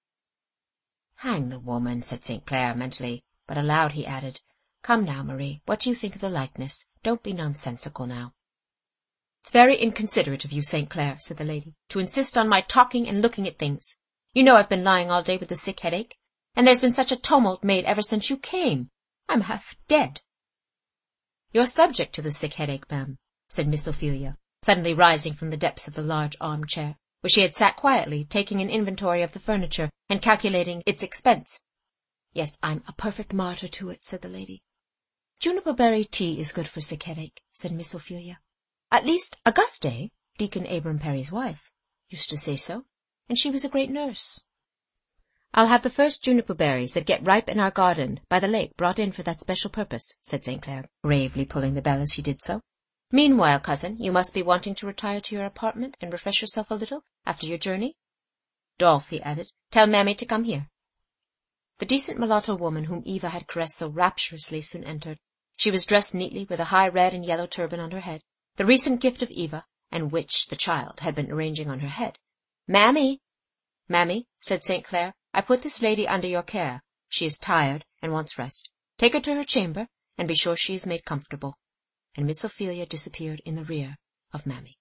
Hang the woman, said Saint Clair mentally, but aloud he added, Come now, Marie, what do you think of the likeness? Don't be nonsensical now. It's very inconsiderate of you, Saint Clair, said the lady, to insist on my talking and looking at things. You know I've been lying all day with a sick headache, and there's been such a tumult made ever since you came. I'm half dead. You're subject to the sick headache, ma'am, said Miss Ophelia, suddenly rising from the depths of the large arm-chair, where she had sat quietly, taking an inventory of the furniture and calculating its expense. Yes, I'm a perfect martyr to it, said the lady. Juniper-berry tea is good for sick headache, said Miss Ophelia. At least Auguste, Deacon Abram Perry's wife, used to say so, and she was a great nurse. I'll have the first juniper berries that get ripe in our garden by the lake brought in for that special purpose, said Saint Clair, gravely pulling the bell as he did so. Meanwhile, cousin, you must be wanting to retire to your apartment and refresh yourself a little after your journey. Dolph, he added, tell Mammy to come here. The decent mulatto woman whom Eva had caressed so rapturously soon entered. She was dressed neatly with a high red and yellow turban on her head, the recent gift of Eva, and which the child had been arranging on her head. Mammy! Mammy, said Saint Clair, I put this lady under your care. She is tired and wants rest. Take her to her chamber, and be sure she is made comfortable. And Miss Ophelia disappeared in the rear of Mammy.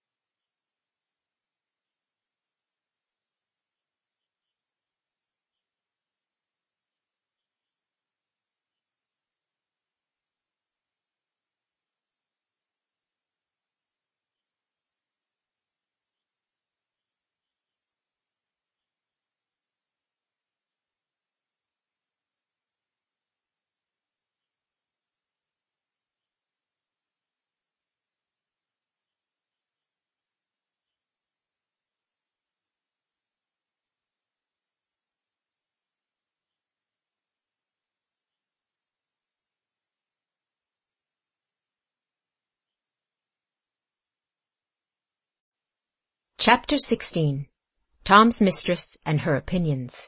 Chapter sixteen. Tom's Mistress and Her Opinions.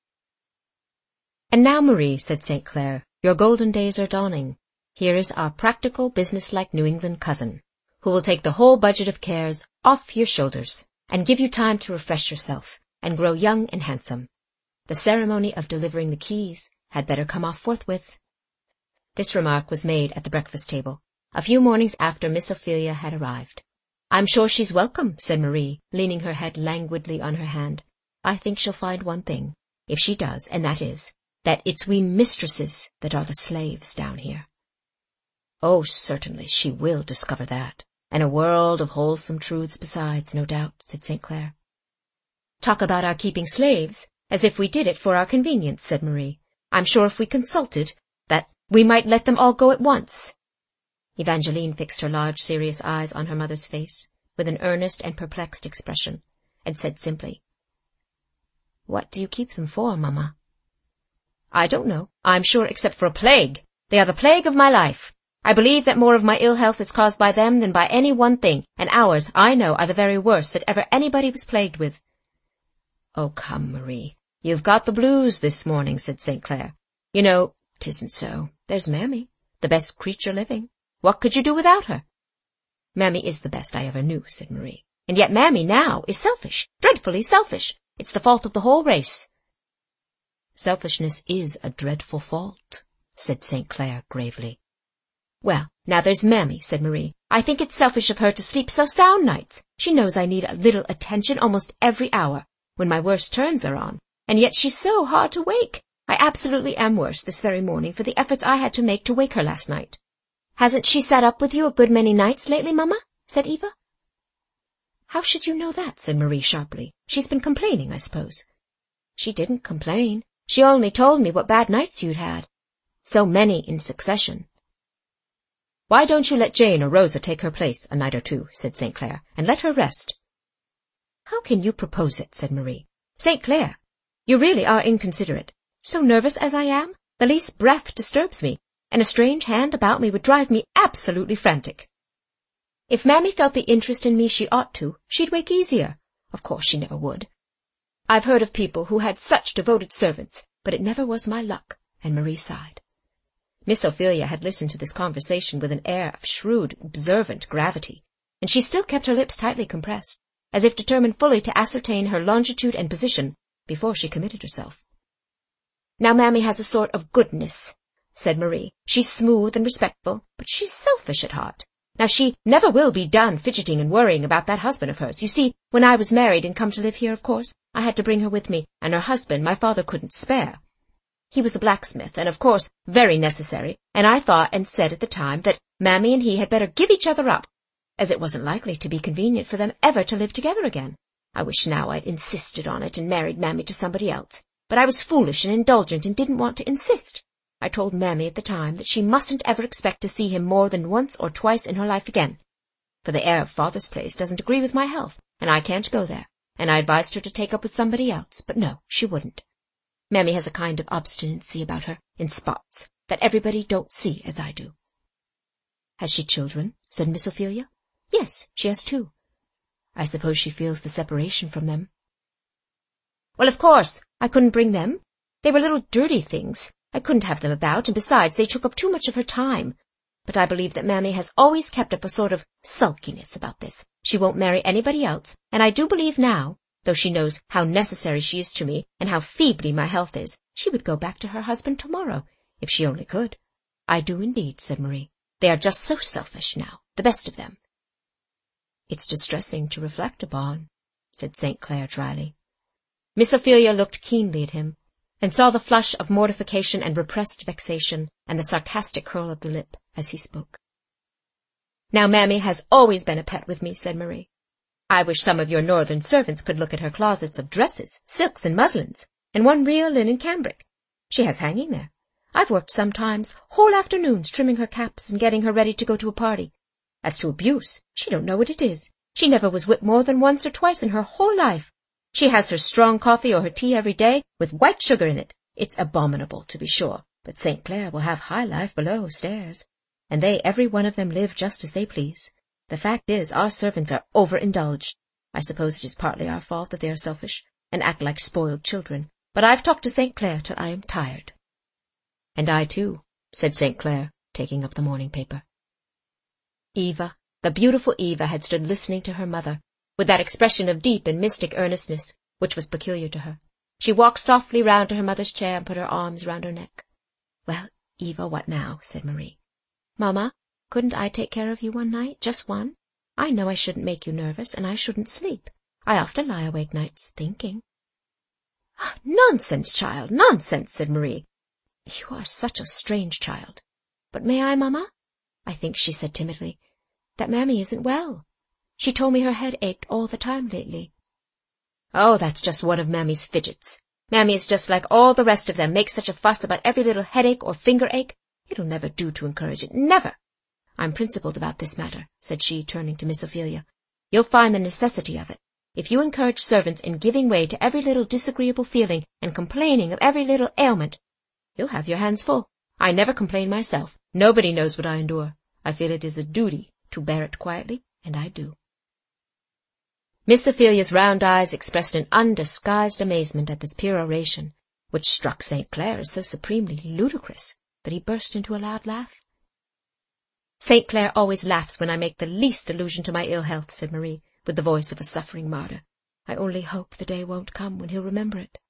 And now, Marie, said Saint Clair, your golden days are dawning. Here is our practical, business-like New England cousin, who will take the whole budget of cares off your shoulders and give you time to refresh yourself and grow young and handsome. The ceremony of delivering the keys had better come off forthwith. This remark was made at the breakfast table, a few mornings after Miss Ophelia had arrived. I'm sure she's welcome, said Marie, leaning her head languidly on her hand. I think she'll find one thing, if she does, and that is, that it's we mistresses that are the slaves down here. Oh, certainly she will discover that, and a world of wholesome truths besides, no doubt, said Saint Clair. Talk about our keeping slaves, as if we did it for our convenience, said Marie. I'm sure if we consulted, that we might let them all go at once. Evangeline fixed her large, serious eyes on her mother's face, with an earnest and perplexed expression, and said simply, What do you keep them for, Mamma? I don't know, I'm sure, except for a plague. They are the plague of my life. I believe that more of my ill health is caused by them than by any one thing, and ours, I know, are the very worst that ever anybody was plagued with. Oh, come, Marie, you've got the blues this morning, said Saint Clair. You know, 'tisn't so. There's Mammy, the best creature living. What could you do without her? Mammy is the best I ever knew, said Marie. And yet Mammy now is selfish, dreadfully selfish. It's the fault of the whole race. Selfishness is a dreadful fault, said Saint Clair gravely. Well, now there's Mammy, said Marie. I think it's selfish of her to sleep so sound nights. She knows I need a little attention almost every hour, when my worst turns are on, and yet she's so hard to wake. I absolutely am worse this very morning for the efforts I had to make to wake her last night. Hasn't she sat up with you a good many nights lately, Mamma? Said Eva. How should you know that? Said Marie sharply. She's been complaining, I suppose. She didn't complain. She only told me what bad nights you'd had. So many in succession. Why don't you let Jane or Rosa take her place a night or two, said Saint Clair, and let her rest? How can you propose it, said Marie. Saint Clair, you really are inconsiderate. So nervous as I am, the least breath disturbs me, and a strange hand about me would drive me absolutely frantic. If Mammy felt the interest in me she ought to, she'd wake easier. Of course she never would. I've heard of people who had such devoted servants, but it never was my luck, and Marie sighed. Miss Ophelia had listened to this conversation with an air of shrewd, observant gravity, and she still kept her lips tightly compressed, as if determined fully to ascertain her longitude and position before she committed herself. Now Mammy has a sort of goodness, said Marie. She's smooth and respectful, but she's selfish at heart. Now she never will be done fidgeting and worrying about that husband of hers. You see, when I was married and come to live here, of course, I had to bring her with me, and her husband my father couldn't spare. He was a blacksmith, and of course very necessary, and I thought and said at the time that Mammy and he had better give each other up, as it wasn't likely to be convenient for them ever to live together again. I wish now I'd insisted on it and married Mammy to somebody else, but I was foolish and indulgent and didn't want to insist. I told Mammy at the time that she mustn't ever expect to see him more than once or twice in her life again, for the air of Father's place doesn't agree with my health, and I can't go there, and I advised her to take up with somebody else, but no, she wouldn't. Mammy has a kind of obstinacy about her, in spots, that everybody don't see as I do. Has she children? Said Miss Ophelia. Yes, she has two. I suppose she feels the separation from them. Well, of course, I couldn't bring them. They were little dirty things. I couldn't have them about, and besides, they took up too much of her time. But I believe that Mammy has always kept up a sort of sulkiness about this. She won't marry anybody else, and I do believe now, though she knows how necessary she is to me and how feebly my health is, she would go back to her husband tomorrow, if she only could. I do indeed, said Marie. They are just so selfish now, the best of them. It's distressing to reflect upon, said Saint Clair dryly. Miss Ophelia looked keenly at him, and saw the flush of mortification and repressed vexation, and the sarcastic curl of the lip as he spoke. Now Mammy has always been a pet with me, said Marie. I wish some of your northern servants could look at her closets of dresses, silks, and muslins, and one real linen cambric she has hanging there. I've worked sometimes whole afternoons trimming her caps and getting her ready to go to a party. As to abuse, she don't know what it is. She never was whipped more than once or twice in her whole life. She has her strong coffee or her tea every day, with white sugar in it. It's abominable, to be sure, but Saint Clair will have high life below stairs, and they every one of them live just as they please. The fact is, our servants are overindulged. I suppose it is partly our fault that they are selfish, and act like spoiled children, but I've talked to Saint Clair till I am tired. And I too, said Saint Clair, taking up the morning paper. Eva, the beautiful Eva, had stood listening to her mother, with that expression of deep and mystic earnestness which was peculiar to her. She walked softly round to her mother's chair and put her arms round her neck. Well, Eva, what now? Said Marie. Mamma, couldn't I take care of you one night, just one? I know I shouldn't make you nervous, and I shouldn't sleep. I often lie awake nights thinking. Ah, nonsense, child, nonsense, said Marie. You are such a strange child. But may I, Mamma? I think, she said timidly, that Mammy isn't well. She told me her head ached all the time lately. Oh, that's just one of Mammy's fidgets. Mammy is just like all the rest of them, makes such a fuss about every little headache or finger ache. It'll never do to encourage it, never. I'm principled about this matter, said she, turning to Miss Ophelia. You'll find the necessity of it. If you encourage servants in giving way to every little disagreeable feeling and complaining of every little ailment, you'll have your hands full. I never complain myself. Nobody knows what I endure. I feel it is a duty to bear it quietly, and I do. Miss Ophelia's round eyes expressed an undisguised amazement at this peroration, which struck Saint Clair as so supremely ludicrous that he burst into a loud laugh. Saint Clair always laughs when I make the least allusion to my ill health, said Marie, with the voice of a suffering martyr. I only hope the day won't come when he'll remember it.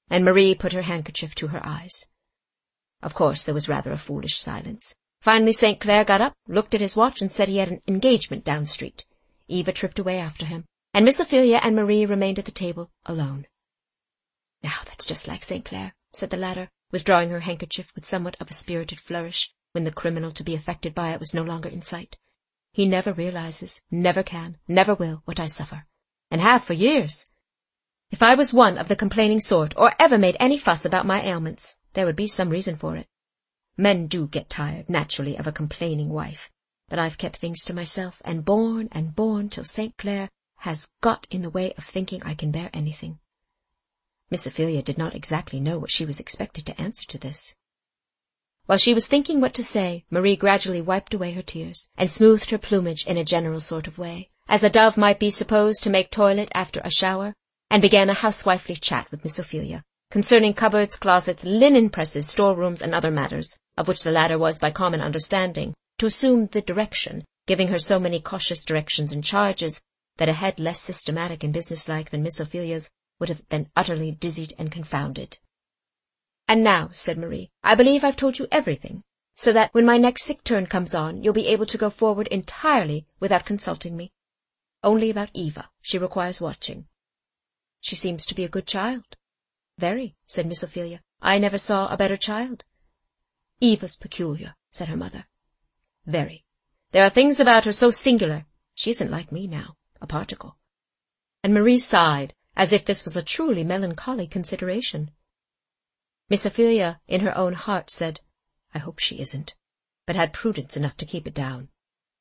and Marie put her handkerchief to her eyes. Of course, there was rather a foolish silence. Finally Saint Clair got up, looked at his watch, and said he had an engagement down street. Eva tripped away after him, and Miss Ophelia and Marie remained at the table alone. "Now that's just like Saint Clair," said the latter, withdrawing her handkerchief with somewhat of a spirited flourish when the criminal to be affected by it was no longer in sight. "He never realizes, never can, never will, what I suffer, and have for years. If I was one of the complaining sort, or ever made any fuss about my ailments, there would be some reason for it. Men do get tired, naturally, of a complaining wife, but I've kept things to myself, and borne and borne till Saint Clair has got in the way of thinking I can bear anything." Miss Ophelia did not exactly know what she was expected to answer to this. While she was thinking what to say, Marie gradually wiped away her tears, and smoothed her plumage in a general sort of way, as a dove might be supposed to make toilette after a shower, and began a housewifely chat with Miss Ophelia, concerning cupboards, closets, linen presses, storerooms, and other matters, of which the latter was, by common understanding, to assume the direction, giving her so many cautious directions and charges that a head less systematic and businesslike than Miss Ophelia's would have been utterly dizzied and confounded. "And now," said Marie, "I believe I've told you everything, so that when my next sick turn comes on, you'll be able to go forward entirely without consulting me. Only about Eva, she requires watching." "She seems to be a good child." "Very," said Miss Ophelia. "I never saw a better child." "Eva's peculiar," said her mother. "Very. There are things about her so singular. She isn't like me now, a particle." And Marie sighed, as if this was a truly melancholy consideration. Miss Ophelia, in her own heart, said, "I hope she isn't," but had prudence enough to keep it down.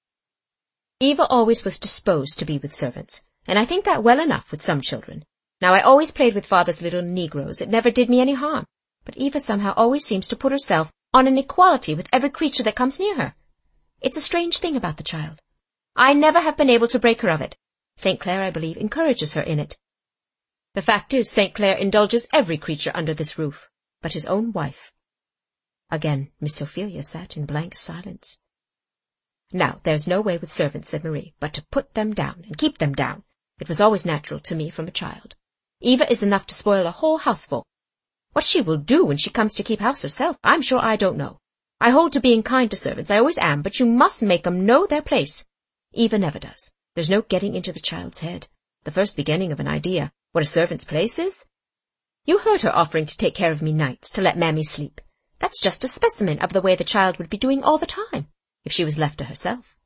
Eva always was disposed to be with servants, and I think that well enough with some children. Now, I always played with father's little negroes. It never did me any harm. But Eva somehow always seems to put herself on an equality with every creature that comes near her. It's a strange thing about the child. I never have been able to break her of it. Saint Clair, I believe, encourages her in it. The fact is, Saint Clair indulges every creature under this roof, but his own wife." Again Miss Ophelia sat in blank silence. "Now, there's no way with servants," said Marie, "but to put them down, and keep them down. It was always natural to me from a child. Eva is enough to spoil a whole houseful. What she will do when she comes to keep house herself, I'm sure I don't know. I hold to being kind to servants, I always am, but you must make 'em know their place. Eva never does. There's no getting into the child's head. The first beginning of an idea, what a servant's place is. You heard her offering to take care of me nights, to let Mammy sleep. That's just a specimen of the way the child would be doing all the time, if she was left to herself."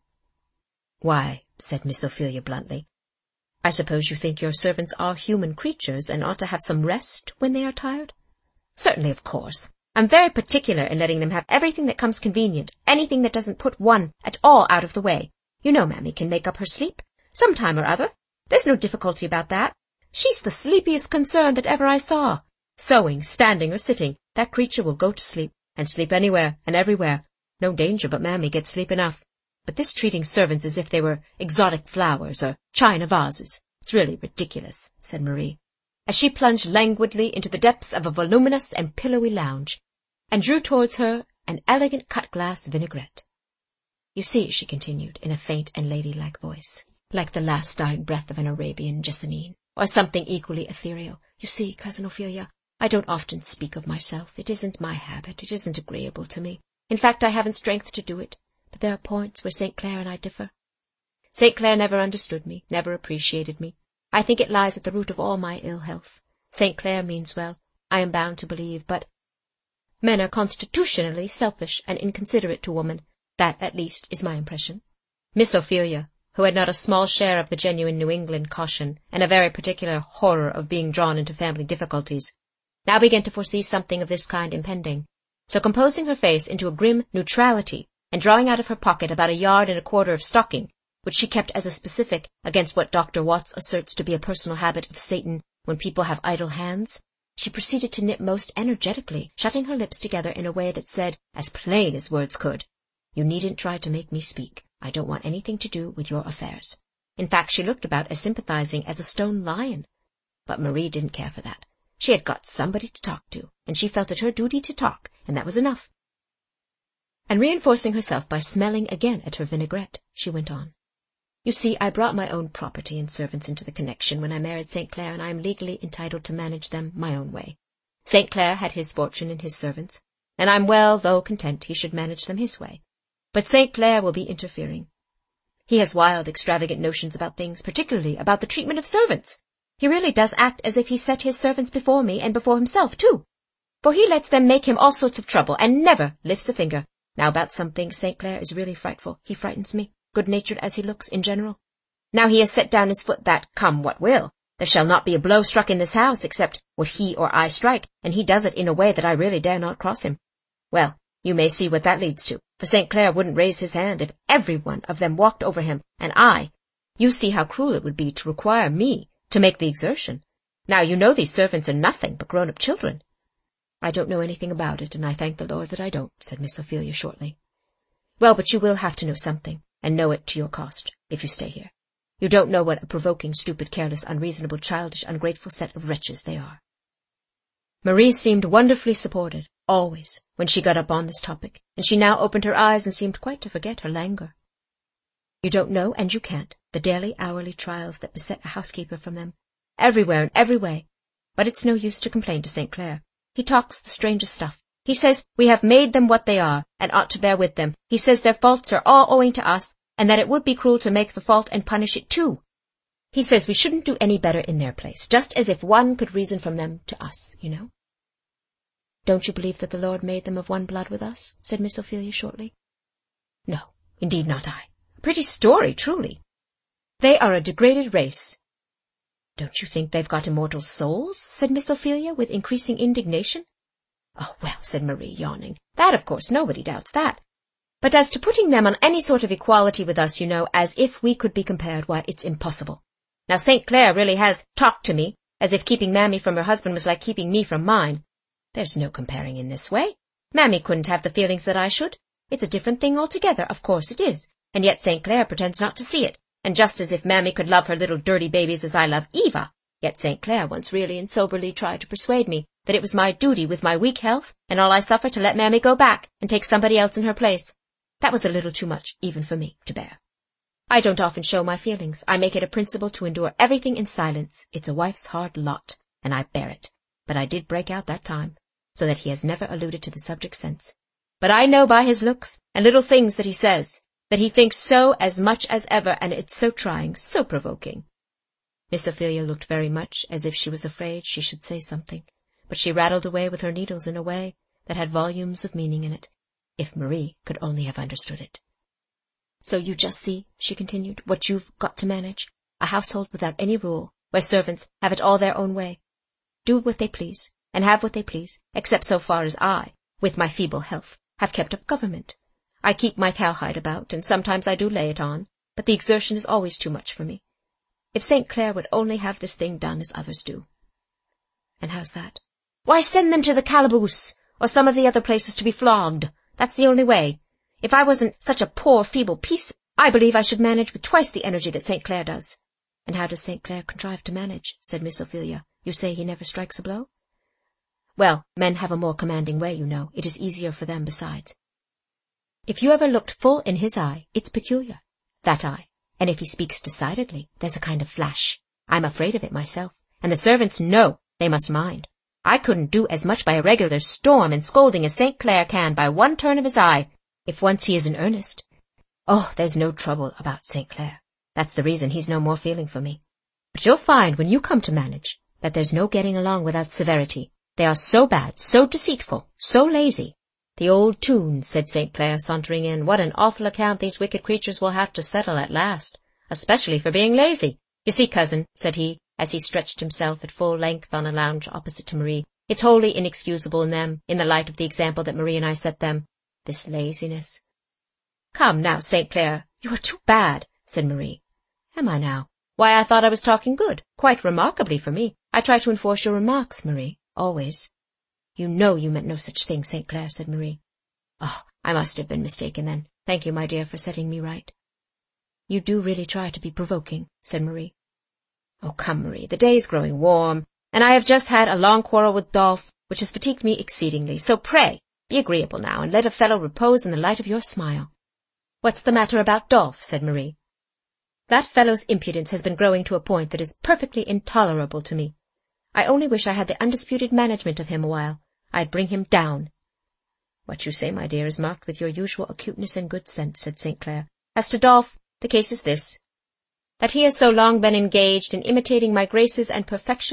"Why," said Miss Ophelia bluntly, "I suppose you think your servants are human creatures and ought to have some rest when they are tired?" "Certainly, of course. I'm very particular in letting them have everything that comes convenient, anything that doesn't put one at all out of the way. You know Mammy can make up her sleep, some time or other. There's no difficulty about that. She's the sleepiest concern that ever I saw. Sewing, standing, or sitting, that creature will go to sleep, and sleep anywhere and everywhere. No danger but Mammy gets sleep enough. But this treating servants as if they were exotic flowers or china vases, it's really ridiculous," said Marie, as she plunged languidly into the depths of a voluminous and pillowy lounge, and drew towards her an elegant cut-glass vinaigrette. "You see," she continued, in a faint and ladylike voice, like the last dying breath of an Arabian jessamine, or something equally ethereal, "you see, Cousin Ophelia, I don't often speak of myself. It isn't my habit. It isn't agreeable to me. In fact, I haven't strength to do it. But there are points where Saint Clair and I differ. Saint Clair never understood me, never appreciated me. I think it lies at the root of all my ill health. Saint Clair means well, I am bound to believe, but men are constitutionally selfish and inconsiderate to woman. That, at least, is my impression." Miss Ophelia, who had not a small share of the genuine New England caution, and a very particular horror of being drawn into family difficulties, now began to foresee something of this kind impending. So composing her face into a grim neutrality, and drawing out of her pocket about a yard and a quarter of stocking, which she kept as a specific against what Doctor Watts asserts to be a personal habit of Satan when people have idle hands, she proceeded to knit most energetically, shutting her lips together in a way that said, as plain as words could, "You needn't try to make me speak. I don't want anything to do with your affairs." In fact, she looked about as sympathizing as a stone lion. But Marie didn't care for that. She had got somebody to talk to, and she felt it her duty to talk, and that was enough. And reinforcing herself by smelling again at her vinaigrette, she went on. You see, I brought my own property and servants into the connection when I married Saint Clair, and I am legally entitled to manage them my own way. Saint Clair had his fortune and his servants, and I'm well, though content he should manage them his way. But Saint Clair will be interfering. He has wild, extravagant notions about things, particularly about the treatment of servants. He really does act as if he set his servants before me and before himself, too. For he lets them make him all sorts of trouble, and never lifts a finger. Now about some things Saint Clair is really frightful. He frightens me, good-natured as he looks in general. Now he has set down his foot that, come what will, there shall not be a blow struck in this house except what he or I strike, and he does it in a way that I really dare not cross him. Well, you may see what that leads to, for Saint Clair wouldn't raise his hand if every one of them walked over him, and I, you see how cruel it would be to require me to make the exertion. Now you know these servants are nothing but grown-up children. I don't know anything about it, and I thank the Lord that I don't, said Miss Ophelia shortly. Well, but you will have to know something, and know it to your cost, if you stay here. You don't know what a provoking, stupid, careless, unreasonable, childish, ungrateful set of wretches they are. Marie seemed wonderfully supported, always, when she got up on this topic, and she now opened her eyes and seemed quite to forget her languor. You don't know, and you can't, the daily, hourly trials that beset a housekeeper from them, everywhere and every way. But it's no use to complain to Saint Clair. He talks the strangest stuff. He says we have made them what they are, and ought to bear with them. He says their faults are all owing to us, and that it would be cruel to make the fault and punish it too. He says we shouldn't do any better in their place, just as if one could reason from them to us, you know. Don't you believe that the Lord made them of one blood with us? Said Miss Ophelia shortly. No, indeed not I. A pretty story, truly. They are a degraded race. Don't you think they've got immortal souls? Said Miss Ophelia with increasing indignation. Oh, well, said Marie, yawning, that, of course, nobody doubts that. But as to putting them on any sort of equality with us, you know, as if we could be compared, why, it's impossible. Now, Saint Clair really has talked to me, as if keeping Mammy from her husband was like keeping me from mine. There's no comparing in this way. Mammy couldn't have the feelings that I should. It's a different thing altogether, of course it is, and yet Saint Clair pretends not to see it, and just as if Mammy could love her little dirty babies as I love Eva. Yet Saint Clair once really and soberly tried to persuade me that it was my duty with my weak health and all I suffer to let Mammy go back and take somebody else in her place. That was a little too much, even for me, to bear. I don't often show my feelings. I make it a principle to endure everything in silence. It's a wife's hard lot, and I bear it. But I did break out that time, so that he has never alluded to the subject since. But I know by his looks and little things that he says, that he thinks so as much as ever, and it's so trying, so provoking. Miss Ophelia looked very much as if she was afraid she should say something, but she rattled away with her needles in a way that had volumes of meaning in it, if Marie could only have understood it. So you just see, she continued, what you've got to manage, a household without any rule, where servants have it all their own way, do what they please, and have what they please, except so far as I, with my feeble health, have kept up government. I keep my cowhide about, and sometimes I do lay it on, but the exertion is always too much for me. If Saint Clair would only have this thing done as others do. And how's that? Why, send them to the calaboose, or some of the other places to be flogged. That's the only way. If I wasn't such a poor, feeble piece, I believe I should manage with twice the energy that Saint Clair does. And how does Saint Clair contrive to manage? Said Miss Ophelia. You say he never strikes a blow? Well, men have a more commanding way, you know. It is easier for them besides. If you ever looked full in his eye, it's peculiar, that eye. And if he speaks decidedly, there's a kind of flash. I'm afraid of it myself, and the servants know they must mind. I couldn't do as much by a regular storm and scolding as Saint Clair can by one turn of his eye, if once he is in earnest. Oh, there's no trouble about Saint Clair. That's the reason he's no more feeling for me. But you'll find when you come to manage that there's no getting along without severity. They are so bad, so deceitful, so lazy. The old tune, said Saint Clair, sauntering in. What an awful account these wicked creatures will have to settle at last, especially for being lazy. You see, cousin, said he, as he stretched himself at full length on a lounge opposite to Marie, it's wholly inexcusable in them, in the light of the example that Marie and I set them, this laziness. Come now, Saint Clair, you are too bad, said Marie. Am I now? Why, I thought I was talking good, quite remarkably for me. I try to enforce your remarks, Marie, always. You know you meant no such thing, Saint Clair, said Marie. Oh, I must have been mistaken then. Thank you, my dear, for setting me right. You do really try to be provoking, said Marie. Oh, come, Marie, the day is growing warm, and I have just had a long quarrel with Dolph, which has fatigued me exceedingly. So pray, be agreeable now, and let a fellow repose in the light of your smile. What's the matter about Dolph? Said Marie. That fellow's impudence has been growing to a point that is perfectly intolerable to me. I only wish I had the undisputed management of him a while. I'd bring him down." "What you say, my dear, is marked with your usual acuteness and good sense," said Saint Clair. "As to Dolph, the case is this, that he has so long been engaged in imitating my graces and perfections